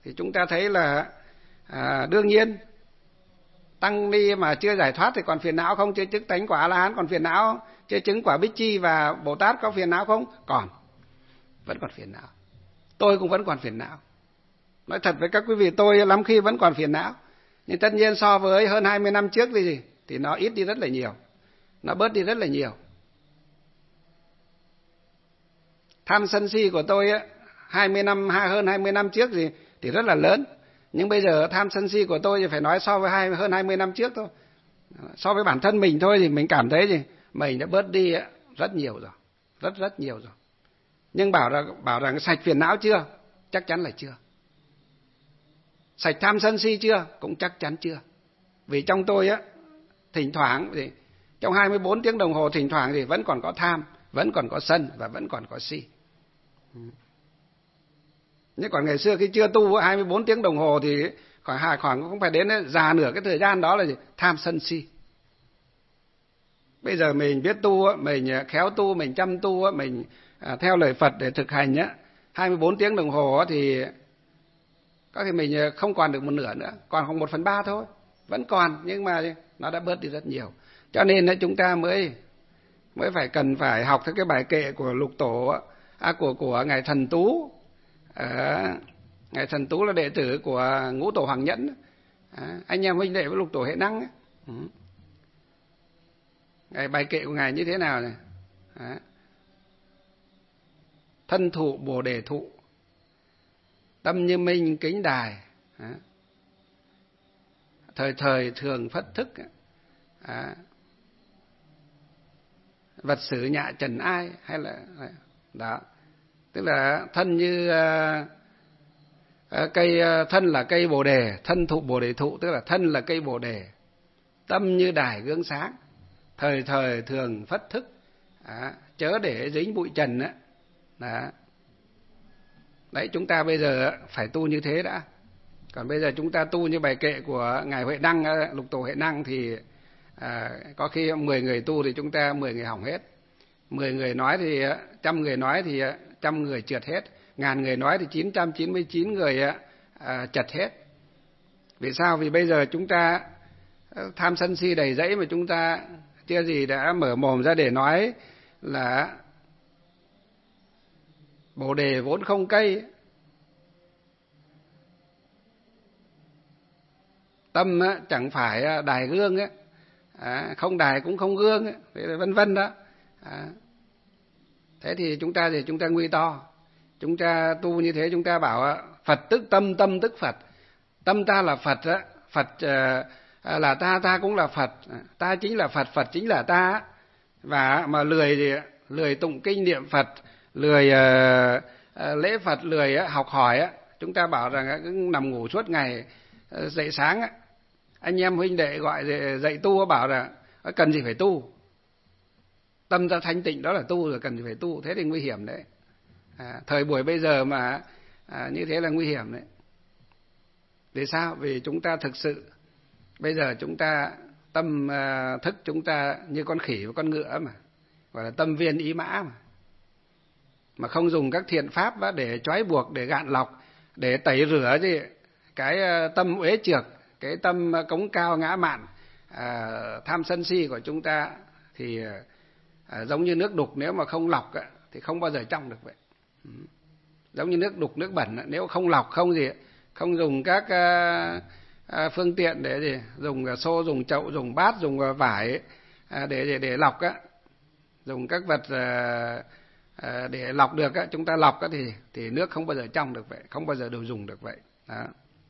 thì chúng ta thấy là à, đương nhiên tăng ni mà chưa giải thoát thì còn phiền não không? Chưa chứng tánh quả A-la-hán còn phiền não? Chưa chứng quả Bích Chi và Bồ Tát có phiền não không? Còn, vẫn còn phiền não. Tôi cũng vẫn còn phiền não. Nói thật với các quý vị, tôi lắm khi vẫn còn phiền não. Nhưng tất nhiên so với hơn hai mươi năm trước thì gì? Thì nó ít đi rất là nhiều. Nó bớt đi rất là nhiều. Tham sân si của tôi á, hai mươi năm, hơn hai mươi năm trước thì, thì rất là lớn. Nhưng bây giờ tham sân si của tôi thì phải nói so với hai, hơn hai mươi năm trước thôi. So với bản thân mình thôi thì mình cảm thấy gì? Mình đã bớt đi rất nhiều rồi. Rất rất nhiều rồi. Nhưng bảo rằng, bảo rằng sạch phiền não chưa? Chắc chắn là chưa. Sạch tham sân si chưa? Cũng chắc chắn chưa. Vì trong tôi á, thỉnh thoảng thì trong hai mươi bốn tiếng đồng hồ thỉnh thoảng thì vẫn còn có tham, vẫn còn có sân và vẫn còn có si. Nhưng còn ngày xưa khi chưa tu hai mươi bốn tiếng đồng hồ thì khoảng khoảng cũng phải đến già nửa cái thời gian đó là gì? Tham sân si. Bây giờ mình biết tu, mình khéo tu, mình chăm tu, mình theo lời Phật để thực hành á, hai mươi bốn tiếng đồng hồ thì có thể mình không còn được một nửa nữa, còn khoảng một phần ba thôi. Vẫn còn, nhưng mà nó đã bớt đi rất nhiều. Cho nên chúng ta mới mới phải cần phải học theo cái bài kệ của Lục Tổ, à, của của ngài Thần Tú. À, ngài Thần Tú là đệ tử của Ngũ Tổ Hoàng Nhẫn, à, anh em huynh đệ với Lục Tổ Hệ Năng ấy. Ừ. Ngài bài kệ của ngài như thế nào này? À, thân thụ Bồ Đề thụ, tâm như minh kính đài, à, thời thời thường phất thức, à, vật sử nhạ trần ai, hay là đó, tức là thân như à, à, cây, thân là cây bồ đề, thân thụ bồ đề thụ, tức là thân là cây bồ đề, tâm như đài gương sáng, thời thời thường phất thức, à, chớ để dính bụi trần á. Đó. Đấy, chúng ta bây giờ phải tu như thế đã. Còn bây giờ chúng ta tu như bài kệ của ngài Huệ Năng, Lục Tổ Huệ Năng thì à, có khi mười người tu thì chúng ta mười người hỏng hết, mười người nói thì trăm người nói thì trăm người trượt hết, ngàn người nói thì chín trăm chín mươi chín người à, trật hết. Vì sao? Vì bây giờ chúng ta tham sân si đầy dẫy mà chúng ta chưa gì đã mở mồm ra để nói là bồ đề vốn không cây, tâm chẳng phải đài gương ấy, à, không đài cũng không gương ấy, vân vân đó. À, thế thì chúng ta thì chúng ta nguy to. Chúng ta tu như thế, chúng ta bảo Phật tức tâm, tâm tức Phật. Tâm ta là Phật á, Phật uh, là ta, ta cũng là Phật, ta chính là Phật, Phật chính là ta. Và mà lười thì lười tụng kinh niệm Phật, lười uh, uh, lễ Phật, lười uh, học hỏi á, chúng ta bảo rằng cứ nằm ngủ suốt ngày, uh, dậy sáng á, anh em huynh đệ gọi dậy, dậy tu bảo là cần gì phải tu, tâm ta thanh tịnh đó là tu rồi, cần gì phải tu. Thế thì nguy hiểm đấy. À, thời buổi bây giờ mà à, như thế là nguy hiểm đấy. Vì sao? Vì chúng ta thực sự bây giờ chúng ta tâm à, thức chúng ta như con khỉ và con ngựa mà, gọi là tâm viên ý mã mà, mà không dùng các thiện pháp đó để trói buộc, để gạn lọc, để tẩy rửa gì cái tâm uế trược, cái tâm cống cao ngã mạn, à, tham sân si của chúng ta thì à, giống như nước đục, nếu mà không lọc thì không bao giờ trong được vậy. Giống như nước đục nước bẩn, nếu không lọc, không gì, không dùng các à, à, phương tiện để gì, dùng xô, dùng chậu, dùng bát, dùng vải à, để, để để lọc á, dùng các vật à, à, để lọc được á, chúng ta lọc á thì thì nước không bao giờ trong được vậy, không bao giờ đều dùng được vậy. Đó.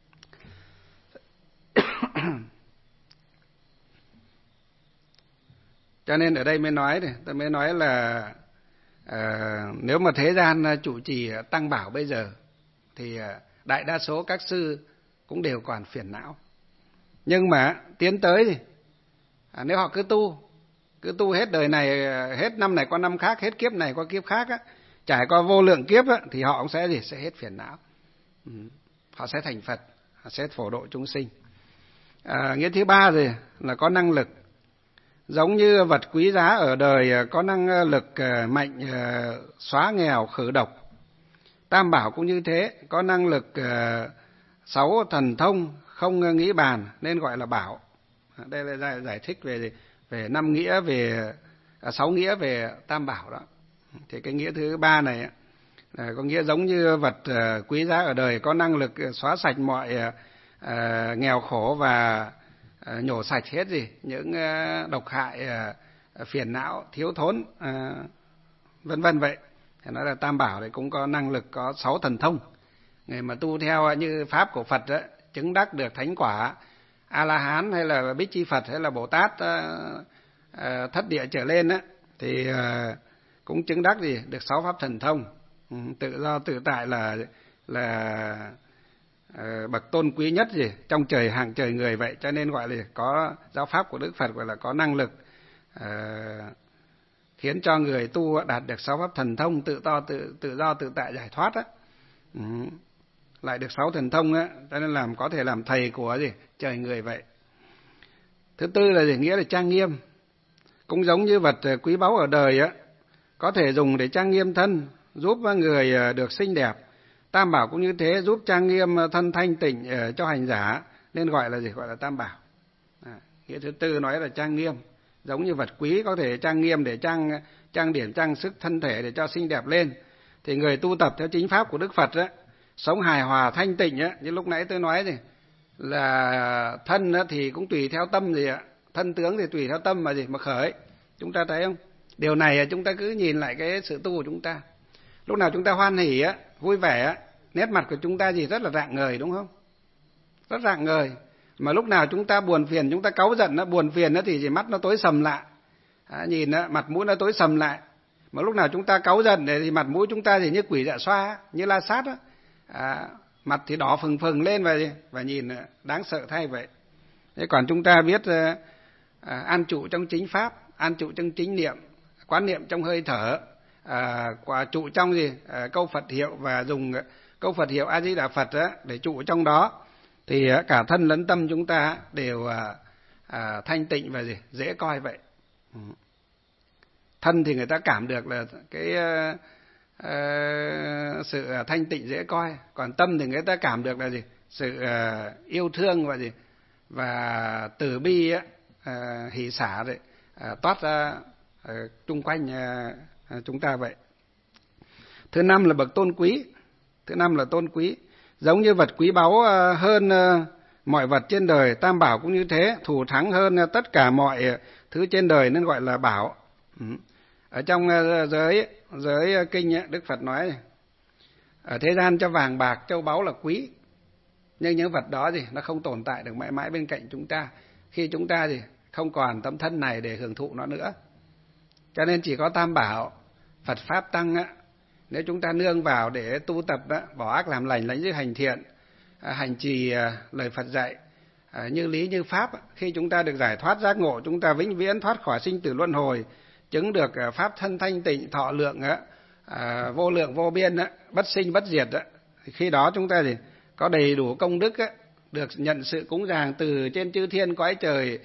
Cho nên ở đây mới nói này, tôi mới nói là à, nếu mà thế gian chủ trì tăng bảo bây giờ thì đại đa số các sư cũng đều còn phiền não. Nhưng mà tiến tới thì à, nếu họ cứ tu, cứ tu hết đời này, hết năm này qua năm khác, hết kiếp này qua kiếp khác á, trải qua vô lượng kiếp á, thì họ cũng sẽ gì, sẽ hết phiền não. Ừ. Họ sẽ thành Phật, họ sẽ phổ độ chúng sinh. À, nghĩa thứ ba rồi là có năng lực. Giống như vật quý giá ở đời có năng lực mạnh xóa nghèo khử độc, tam bảo cũng như thế, có năng lực sáu thần thông không nghĩ bàn nên gọi là bảo. Đây là giải, giải thích về về năm nghĩa về à, sáu nghĩa về tam bảo đó. Thì cái nghĩa thứ ba này là có nghĩa giống như vật uh, quý giá ở đời, có năng lực xóa sạch mọi uh, nghèo khổ và uh, nhổ sạch hết gì những uh, độc hại, uh, phiền não, thiếu thốn, uh, vân vân vậy. Thì nói là tam bảo thì cũng có năng lực, có sáu thần thông. Người mà tu theo như pháp của Phật đó, chứng đắc được thánh quả A La Hán hay là Bích Chi Phật hay là Bồ Tát uh, uh, thất địa trở lên á, thì uh, cũng chứng đắc gì được sáu pháp thần thông. Ừ, tự do tự tại là là uh, bậc tôn quý nhất gì trong trời hàng trời người vậy, cho nên gọi là có giáo pháp của Đức Phật gọi là có năng lực uh, khiến cho người tu đạt được sáu pháp thần thông, tự do tự tự do tự tại giải thoát á. Ừ, lại được sáu thần thông á, cho nên làm có thể làm thầy của gì trời người vậy. Thứ tư là gì? Nghĩa là trang nghiêm, cũng giống như vật quý báu ở đời á, có thể dùng để trang nghiêm thân, giúp người được xinh đẹp. Tam bảo cũng như thế, giúp trang nghiêm thân thanh tịnh cho hành giả, nên gọi là gì? Gọi là tam bảo. À, nghĩa thứ tư nói là trang nghiêm, giống như vật quý có thể trang nghiêm để trang trang điểm trang sức thân thể để cho xinh đẹp lên. Thì người tu tập theo chính pháp của Đức Phật á, sống hài hòa thanh tịnh á, như lúc nãy tôi nói gì là thân á, thì cũng tùy theo tâm gì ạ, thân tướng thì tùy theo tâm mà gì mà khởi. Chúng ta thấy không? Điều này chúng ta cứ nhìn lại cái sự tu của chúng ta. Lúc nào chúng ta hoan hỉ á, vui vẻ á, nét mặt của chúng ta gì rất là rạng ngời, đúng không? Rất rạng ngời. Mà lúc nào chúng ta buồn phiền, chúng ta cáu giận nó buồn phiền nó thì chỉ mắt nó tối sầm lại. À, nhìn á, mặt mũi nó tối sầm lại. Mà lúc nào chúng ta cáu giận thì mặt mũi chúng ta thì như quỷ dạ xoa, như la sát á. À, mặt thì đỏ phừng phừng lên và và nhìn đáng sợ thay vậy. Thế còn chúng ta biết à, an trụ trong chính pháp, an trụ trong chính niệm, quán niệm trong hơi thở, à, quả trụ trong gì à, câu Phật hiệu và dùng câu Phật hiệu A Di Đà Phật á, để trụ trong đó, thì cả thân lẫn tâm chúng ta đều à, à, thanh tịnh và gì dễ coi vậy. Ừ. Thân thì người ta cảm được là cái à, à, sự thanh tịnh dễ coi, còn tâm thì người ta cảm được là gì sự à, yêu thương và gì và từ bi á, à, hỷ xả đấy à, toát ra à, chung quanh à, à, chúng ta vậy. Thứ năm là bậc tôn quý. Thứ năm là tôn quý, giống như vật quý báu à, hơn à, mọi vật trên đời. Tam bảo cũng như thế, thù thắng hơn à, tất cả mọi à, thứ trên đời nên gọi là bảo. Ừ. Ở trong à, giới giới à, kinh á, Đức Phật nói ở thế gian cho vàng bạc châu báu là quý, nhưng những vật đó gì nó không tồn tại được mãi mãi bên cạnh chúng ta khi chúng ta gì không còn tấm thân này để hưởng thụ nó nữa. Cho nên chỉ có tam bảo Phật pháp tăng á, nếu chúng ta nương vào để tu tập á, bỏ ác làm lành, lãnh giới hành thiện, à, hành trì à, lời Phật dạy à, như lý như pháp á, khi chúng ta được giải thoát giác ngộ, chúng ta vĩnh viễn thoát khỏi sinh tử luân hồi, chứng được à, pháp thân thanh tịnh thọ lượng á, à, vô lượng vô biên á, bất sinh bất diệt á, thì khi đó chúng ta thì có đầy đủ công đức á, được nhận sự cúng dường từ trên chư thiên cõi trời,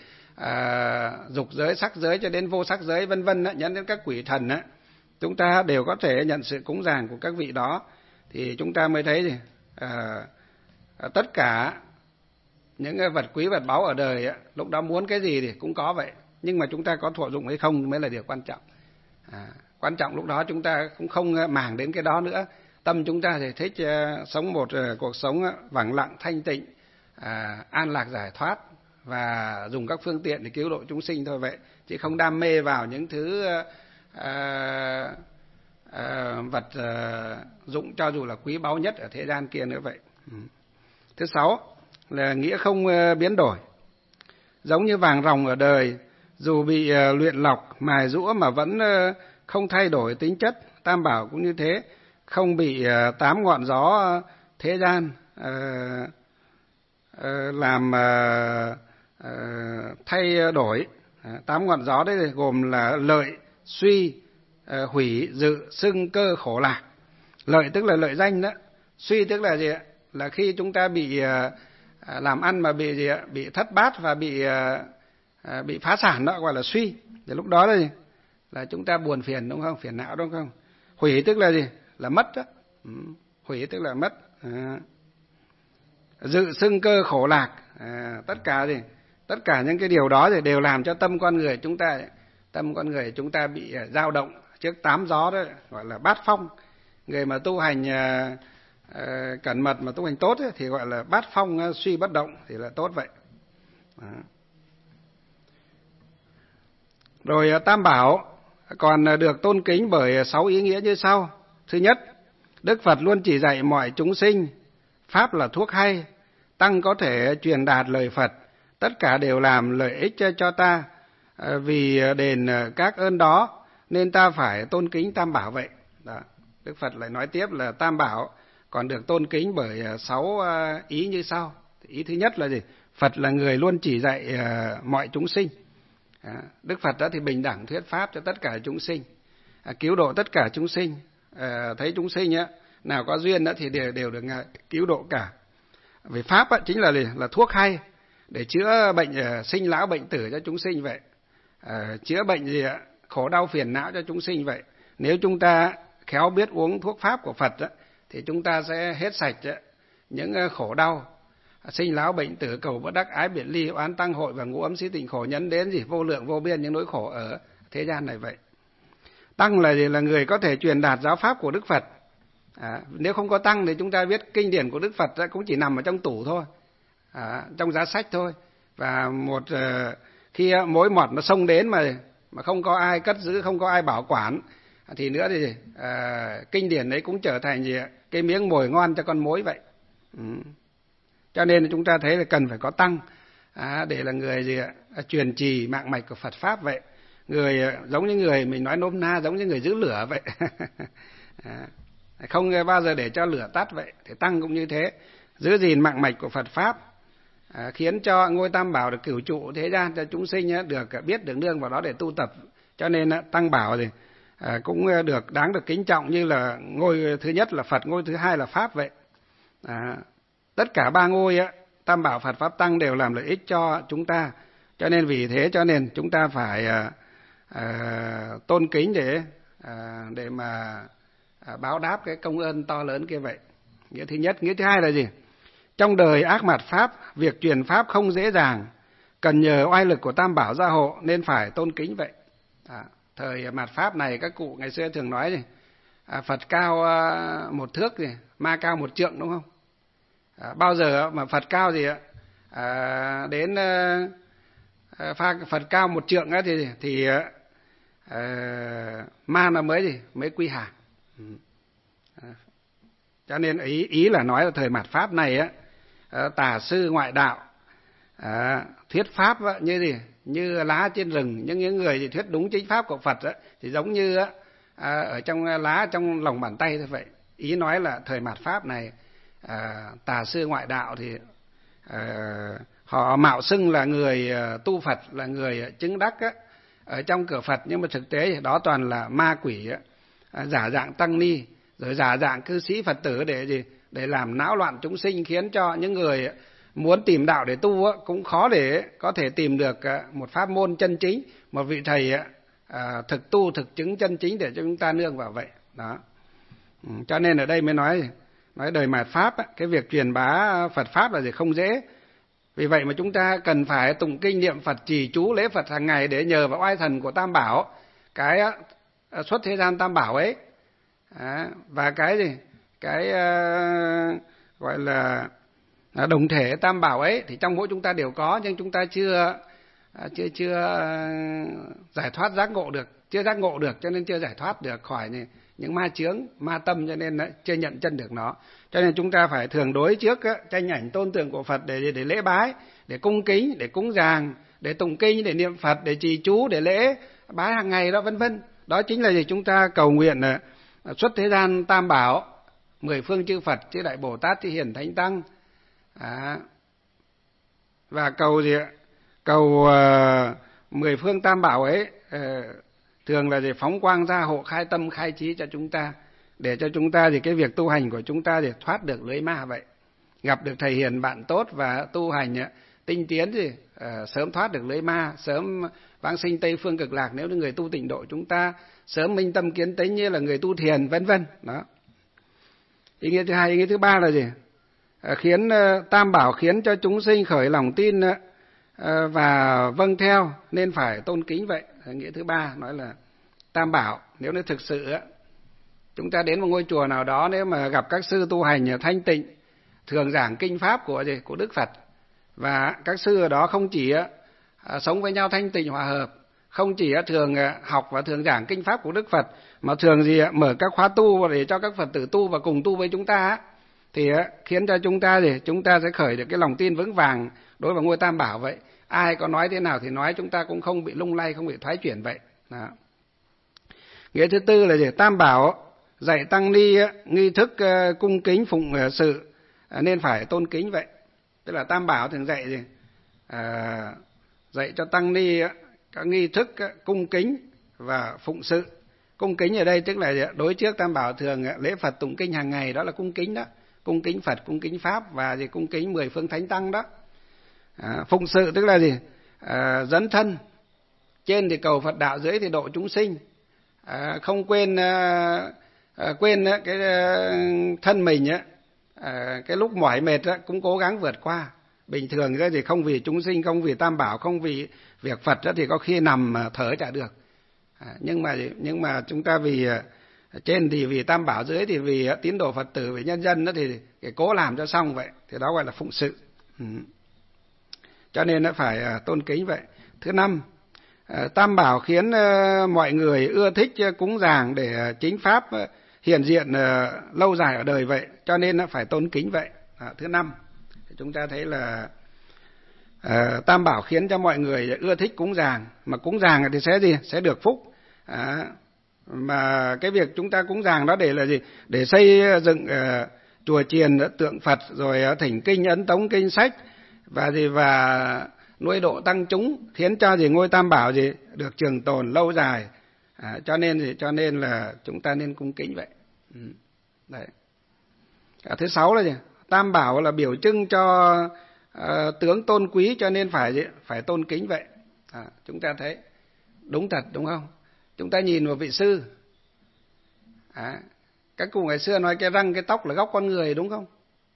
à, dục giới, sắc giới cho đến vô sắc giới vân vân á, nhấn đến các quỷ thần á, chúng ta đều có thể nhận sự cúng dường của các vị đó, thì chúng ta mới thấy gì à, tất cả những vật quý vật báu ở đời á, lúc đó muốn cái gì thì cũng có vậy, nhưng mà chúng ta có thụ dụng hay không mới là điều quan trọng. À, quan trọng lúc đó chúng ta cũng không màng đến cái đó nữa, tâm chúng ta thì thích uh, sống một uh, cuộc sống uh, vắng lặng thanh tịnh, uh, an lạc giải thoát và dùng các phương tiện để cứu độ chúng sinh thôi vậy, chứ không đam mê vào những thứ uh, uh, uh, vật uh, dụng cho dù là quý báu nhất ở thế gian kia nữa vậy. Ừ. Thứ sáu là nghĩa không uh, biến đổi, giống như vàng ròng ở đời, dù bị uh, luyện lọc mài rũa mà vẫn uh, không thay đổi tính chất. Tam bảo cũng như thế, không bị uh, tám ngọn gió uh, thế gian uh, uh, làm uh, uh, thay đổi. Uh, tám ngọn gió đấy gồm là lợi, suy, uh, hủy, dự, xưng, cơ, khổ, lạc. Lợi tức là lợi danh đó, suy tức là gì ạ? Là khi chúng ta bị uh, làm ăn mà bị gì ạ? Bị thất bát và bị uh, uh, bị phá sản đó gọi là suy. Thì lúc đó là gì? Là chúng ta buồn phiền, đúng không? Phiền não, đúng không? Hủy tức là gì? Là mất đó. Ừ. Hủy tức là mất. À. dự xưng cơ khổ lạc, à, tất cả gì tất cả những cái điều đó thì đều làm cho tâm con người chúng ta tâm con người chúng ta bị dao động trước tám gió, đó gọi là bát phong. Người mà tu hành à, à, cẩn mật mà tu hành tốt ấy, thì gọi là bát phong à, suy bất động thì là tốt vậy. Đó. Rồi à, Tam Bảo còn được tôn kính bởi sáu ý nghĩa như sau. Thứ nhất, Đức Phật luôn chỉ dạy mọi chúng sinh pháp là thuốc hay, tăng có thể truyền đạt lời Phật, tất cả đều làm lợi ích cho ta, vì đền các ơn đó nên ta phải tôn kính Tam Bảo vậy. Đó. Đức Phật lại nói tiếp là Tam Bảo còn được tôn kính bởi sáu ý như sau. Ý thứ nhất là gì? Phật là người luôn chỉ dạy mọi chúng sinh. Đức Phật đó thì bình đẳng thuyết pháp cho tất cả chúng sinh, cứu độ tất cả chúng sinh. Thấy chúng sinh á, nào có duyên đó thì đều, đều được cứu độ cả. Vì pháp á, chính là là thuốc hay để chữa bệnh sinh lão bệnh tử cho chúng sinh vậy, à, chữa bệnh gì ạ, khổ đau phiền não cho chúng sinh vậy. Nếu chúng ta khéo biết uống thuốc pháp của Phật á, thì chúng ta sẽ hết sạch á, những khổ đau sinh lão bệnh tử, cầu bất đắc, ái biệt ly, oán tăng hội và ngũ ấm xí tình khổ, nhấn đến gì vô lượng vô biên những nỗi khổ ở thế gian này vậy. Tăng là gì? Là người có thể truyền đạt giáo pháp của Đức Phật. À, nếu không có tăng thì chúng ta biết kinh điển của Đức Phật cũng chỉ nằm ở trong tủ thôi, à, trong giá sách thôi. Và một uh, khi mối mọt nó xông đến mà mà không có ai cất giữ, không có ai bảo quản thì nữa thì uh, kinh điển đấy cũng trở thành gì cái miếng mồi ngon cho con mối vậy. Ừ. Cho nên chúng ta thấy là cần phải có tăng, à, để là người gì ạ, truyền trì mạng mạch của Phật pháp vậy. Người giống như người mình nói nôm na giống như người giữ lửa vậy. À, không bao giờ để cho lửa tắt vậy. Thì tăng cũng như thế, giữ gìn mạng mạch của Phật pháp, à, khiến cho ngôi Tam Bảo được cửu trụ thế gian cho chúng sinh á, được biết được nương vào đó để tu tập. Cho nên á, Tăng Bảo thì à, cũng được đáng được kính trọng như là ngôi thứ nhất là Phật, ngôi thứ hai là pháp vậy. À, tất cả ba ngôi á, Tam Bảo, Phật, Pháp, Tăng đều làm lợi ích cho chúng ta. Cho nên vì thế cho nên chúng ta phải à, à, tôn kính để à, để mà à, báo đáp cái công ơn to lớn kia vậy. Nghĩa thứ nhất. Nghĩa thứ hai là gì? Trong đời ác mạt pháp, việc truyền pháp không dễ dàng, cần nhờ oai lực của Tam Bảo gia hộ nên phải tôn kính vậy. À, thời mạt pháp này các cụ ngày xưa thường nói gì? À, Phật cao à, một thước gì, ma cao một trượng, đúng không? À, bao giờ mà Phật cao gì ạ? À, đến à, pha Phật cao một trượng á thì thì à, ma nó mới gì mới quy hàng. Ừ. À, cho nên ý ý là nói là thời mạt pháp này á, tà sư ngoại đạo à, thuyết pháp á, như gì như lá trên rừng, nhưng những người thì thuyết đúng chính pháp của Phật á, thì giống như á, à, ở trong lá trong lòng bàn tay thôi vậy. Ý nói là thời mạt pháp này à, tà sư ngoại đạo thì à, họ mạo xưng là người tu Phật, là người chứng đắc á, ở trong cửa Phật, nhưng mà thực tế thì đó toàn là ma quỷ á, à, giả dạng tăng ni, rồi giả dạng cư sĩ Phật tử để gì để làm náo loạn chúng sinh, khiến cho những người muốn tìm đạo để tu á, cũng khó để có thể tìm được một pháp môn chân chính, một vị thầy à, thực tu thực chứng chân chính để cho chúng ta nương vào vậy. Đó. Ừ, cho nên ở đây mới nói nói đời mạt pháp á, cái việc truyền bá Phật pháp là gì không dễ. Vì vậy mà chúng ta cần phải tụng kinh niệm Phật, trì chú lễ Phật hàng ngày để nhờ vào oai thần của Tam Bảo, cái xuất thế gian Tam Bảo ấy, à, và cái gì cái uh, gọi là đồng thể Tam Bảo ấy thì trong mỗi chúng ta đều có, nhưng chúng ta chưa chưa chưa giải thoát giác ngộ được, chưa giác ngộ được cho nên chưa giải thoát được khỏi những ma chướng, ma tâm, cho nên chưa nhận chân được nó. Cho nên chúng ta phải thường đối trước tranh ảnh tôn tượng của Phật để để lễ bái, để cung kính, để cúng dường, để tụng kinh, để niệm Phật, để trì chú, để lễ bái hàng ngày đó, vân vân. Đó chính là gì? Chúng ta cầu nguyện xuất thế gian Tam Bảo, mười phương chư Phật, chư Đại Bồ Tát, chư Hiền Thánh Tăng, à, và cầu gì ạ? Cầu uh, mười phương Tam Bảo ấy uh, thường là gì phóng quang ra hộ, khai tâm khai trí cho chúng ta, để cho chúng ta thì cái việc tu hành của chúng ta thì thoát được lưới ma vậy, gặp được thầy hiền bạn tốt và tu hành uh, tinh tiến thì uh, sớm thoát được lưới ma, sớm vãng sinh Tây phương cực lạc nếu như người tu tịnh độ chúng ta, sớm minh tâm kiến tánh như là người tu thiền, vân vân. Đó. Ý nghĩa thứ hai. Ý nghĩa thứ ba là gì? khiến tam bảo khiến cho chúng sinh khởi lòng tin và vâng theo nên phải tôn kính vậy. Nghĩa thứ ba nói là tam bảo, nếu như thực sự chúng ta đến một ngôi chùa nào đó, nếu mà gặp các sư tu hành thanh tịnh thường giảng kinh pháp của gì của Đức Phật, và các sư ở đó không chỉ sống với nhau thanh tịnh hòa hợp, không chỉ thường học và thường giảng kinh pháp của Đức Phật, mà thường gì mở các khóa tu để cho các Phật tử tu và cùng tu với chúng ta, thì khiến cho chúng ta gì chúng ta sẽ khởi được cái lòng tin vững vàng đối với ngôi tam bảo vậy. Ai có nói thế nào thì nói, chúng ta cũng không bị lung lay, không bị thoái chuyển vậy. Đó. Nghĩa thứ tư là gì? Tam bảo dạy tăng ni nghi thức cung kính phụng sự nên phải tôn kính vậy. Tức là tam bảo thường dạy gì? À, dạy cho tăng ni các nghi thức cung kính và phụng sự. Cung kính ở đây tức là đối trước tam bảo thường lễ Phật tụng kinh hàng ngày, đó là cung kính đó. Cung kính Phật, cung kính Pháp và gì cung kính mười phương thánh tăng đó. À, phụng sự tức là gì? À, dấn thân. Trên thì cầu Phật đạo, dưới thì độ chúng sinh. À, không quên à, à, quên à, cái à, thân mình á, à, cái lúc mỏi mệt á, cũng cố gắng vượt qua. Bình thường ra thì không vì chúng sinh, không vì tam bảo, không vì việc Phật á, thì có khi nằm thở chả được. À, nhưng mà nhưng mà chúng ta vì trên thì vì tam bảo, dưới thì vì tín đồ Phật tử, vì nhân dân đó, thì cái cố làm cho xong vậy, thì đó gọi là phụng sự. Ừ. Cho nên nó phải tôn kính vậy. Thứ năm, tam bảo khiến mọi người ưa thích cúng dường để chính pháp hiện diện lâu dài ở đời vậy, cho nên nó phải tôn kính vậy. À, thứ năm, chúng ta thấy là à, tam bảo khiến cho mọi người ưa thích cúng dường, mà cúng dường thì sẽ gì? Sẽ được phúc. À, mà cái việc chúng ta cúng dường đó để là gì? Để xây dựng uh, chùa chiền tượng Phật, rồi uh, thỉnh kinh ấn tống kinh sách và gì và nuôi độ tăng chúng, khiến cho gì ngôi tam bảo gì được trường tồn lâu dài. À, cho nên gì cho nên là chúng ta nên cung kính vậy. Ừ. Đấy. À, thứ sáu là gì? Tam bảo là biểu trưng cho uh, tướng tôn quý, cho nên phải gì? Phải tôn kính vậy. À, chúng ta thấy đúng thật đúng không? Chúng ta nhìn vào vị sư, à, các cụ ngày xưa nói cái răng cái tóc là góc con người, đúng không?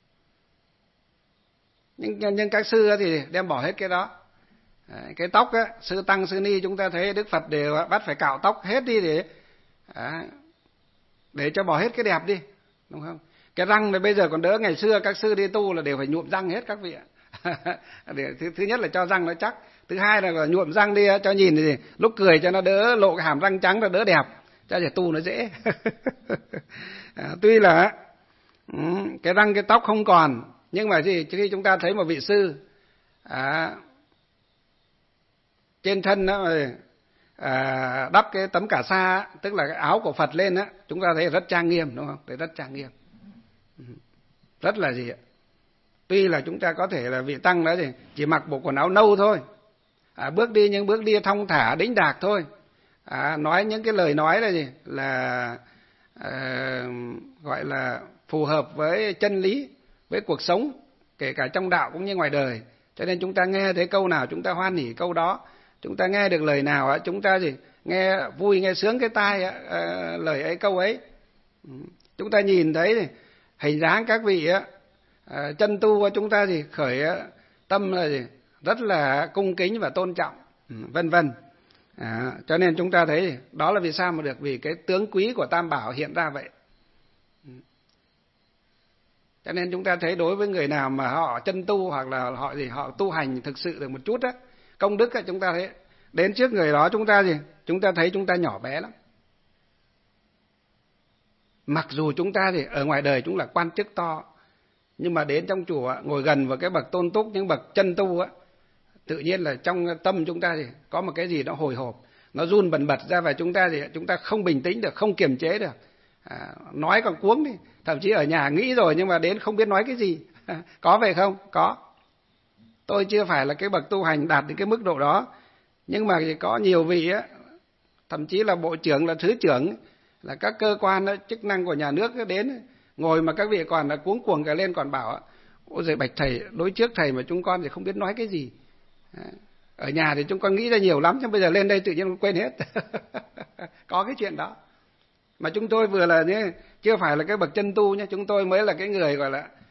Nhưng, nhưng các sư thì đem bỏ hết cái đó. À, cái tóc á, sư tăng sư ni chúng ta thấy Đức Phật đều bắt phải cạo tóc hết đi để à, để cho bỏ hết cái đẹp đi, đúng không? Cái răng này bây giờ còn đỡ, ngày xưa các sư đi tu là đều phải nhuộm răng hết các vị ạ. Để, thứ, thứ nhất là cho răng nó chắc, thứ hai là nhuộm răng đi cho nhìn thì lúc cười cho nó đỡ lộ cái hàm răng trắng, nó đỡ đẹp, cho để tu nó dễ. À, tuy là um, cái răng cái tóc không còn, nhưng mà gì khi chúng ta thấy một vị sư à, trên thân đó à, đắp cái tấm cà sa, tức là cái áo của Phật lên á, chúng ta thấy rất trang nghiêm, đúng không? Thấy rất trang nghiêm, rất là gì ạ? Tuy là chúng ta có thể là vị tăng đó thì chỉ mặc bộ quần áo nâu thôi, à, bước đi nhưng bước đi thong thả đĩnh đạc thôi, à, nói những cái lời nói là gì là à, gọi là phù hợp với chân lý, với cuộc sống, kể cả trong đạo cũng như ngoài đời. Cho nên chúng ta nghe thấy câu nào chúng ta hoan hỉ câu đó, chúng ta nghe được lời nào chúng ta gì nghe vui, nghe sướng cái tai à, lời ấy câu ấy. Chúng ta nhìn thấy hình dáng các vị á, à, chân tu chúng ta gì khởi tâm là gì rất là cung kính và tôn trọng, vân vân. À, cho nên chúng ta thấy đó là vì sao mà được, vì cái tướng quý của tam bảo hiện ra vậy. Cho nên chúng ta thấy đối với người nào mà họ chân tu hoặc là họ gì họ tu hành thực sự được một chút á, công đức á, chúng ta thấy đến trước người đó chúng ta gì chúng ta thấy chúng ta nhỏ bé lắm. Mặc dù chúng ta thì ở ngoài đời chúng là quan chức to, nhưng mà đến trong chùa ngồi gần vào cái bậc tôn túc, những bậc chân tu á, tự nhiên là trong tâm chúng ta thì có một cái gì nó hồi hộp, nó run bần bật ra, và chúng ta thì chúng ta không bình tĩnh được, không kiềm chế được, à, nói còn cuống đi, thậm chí ở nhà nghĩ rồi nhưng mà đến không biết nói cái gì. Có vậy không? Có. Tôi chưa phải là cái bậc tu hành đạt đến cái mức độ đó, nhưng mà thì có nhiều vị á, thậm chí là bộ trưởng, là thứ trưởng, là các cơ quan đó, chức năng của nhà nước đến ngồi mà các vị còn là cuống cuồng cả lên, còn bảo ôi giời bạch thầy, đối trước thầy mà chúng con thì không biết nói cái gì. Ở nhà thì chúng con nghĩ ra nhiều lắm, nhưng bây giờ lên đây tự nhiên quên hết. Có cái chuyện đó. Mà chúng tôi vừa là như, chưa phải là cái bậc chân tu nhé, chúng tôi mới là cái người gọi là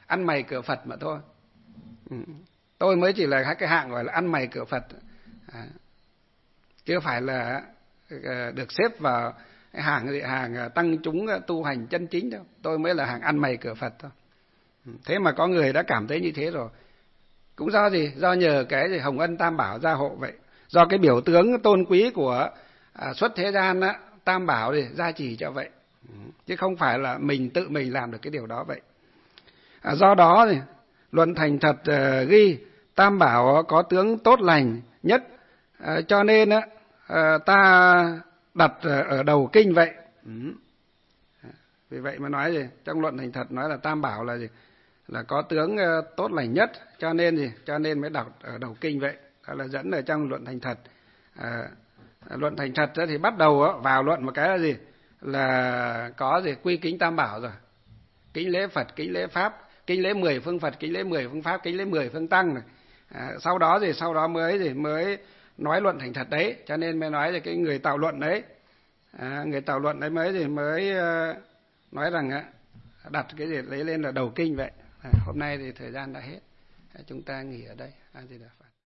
ăn mày cửa Phật mà thôi. Ừ. Tôi mới chỉ là cái hạng gọi là ăn mày cửa Phật, à, chưa phải là được xếp vào hàng hàng tăng chúng tu hành chân chính đâu. Tôi mới là hàng ăn mày cửa Phật thôi. Thế mà có người đã cảm thấy như thế rồi. Cũng do gì? Do nhờ cái gì hồng ân tam bảo gia hộ vậy. Do cái biểu tướng tôn quý của à, xuất thế gian á, tam bảo thì gia trì cho vậy. Chứ không phải là mình tự mình làm được cái điều đó vậy. À, do đó thì luận thành thật uh, ghi tam bảo có tướng tốt lành nhất, à, cho nên á uh, ta đặt ở đầu kinh vậy. Ừ. Vì vậy mà nói gì? Trong luận thành thật nói là tam bảo là gì? Là có tướng uh, tốt lành nhất, cho nên gì? Cho nên mới đặt ở đầu kinh vậy. Đó là dẫn ở trong luận thành thật. À, luận thành thật thì bắt đầu á, vào luận một cái là gì? Là có gì? Quy kính tam bảo rồi. Kính lễ Phật, kính lễ Pháp, kính lễ mười phương Phật, kính lễ mười phương Pháp, kính lễ mười phương Tăng này. À, sau đó thì sau đó mới thì mới nói luận thành thật đấy, cho nên mới nói là cái người tạo luận đấy, à, người tạo luận đấy mới thì mới uh, nói rằng uh, đặt cái gì lấy lên là đầu kinh vậy. À, hôm nay thì thời gian đã hết, à, chúng ta nghỉ ở đây. A Di Đà Phật.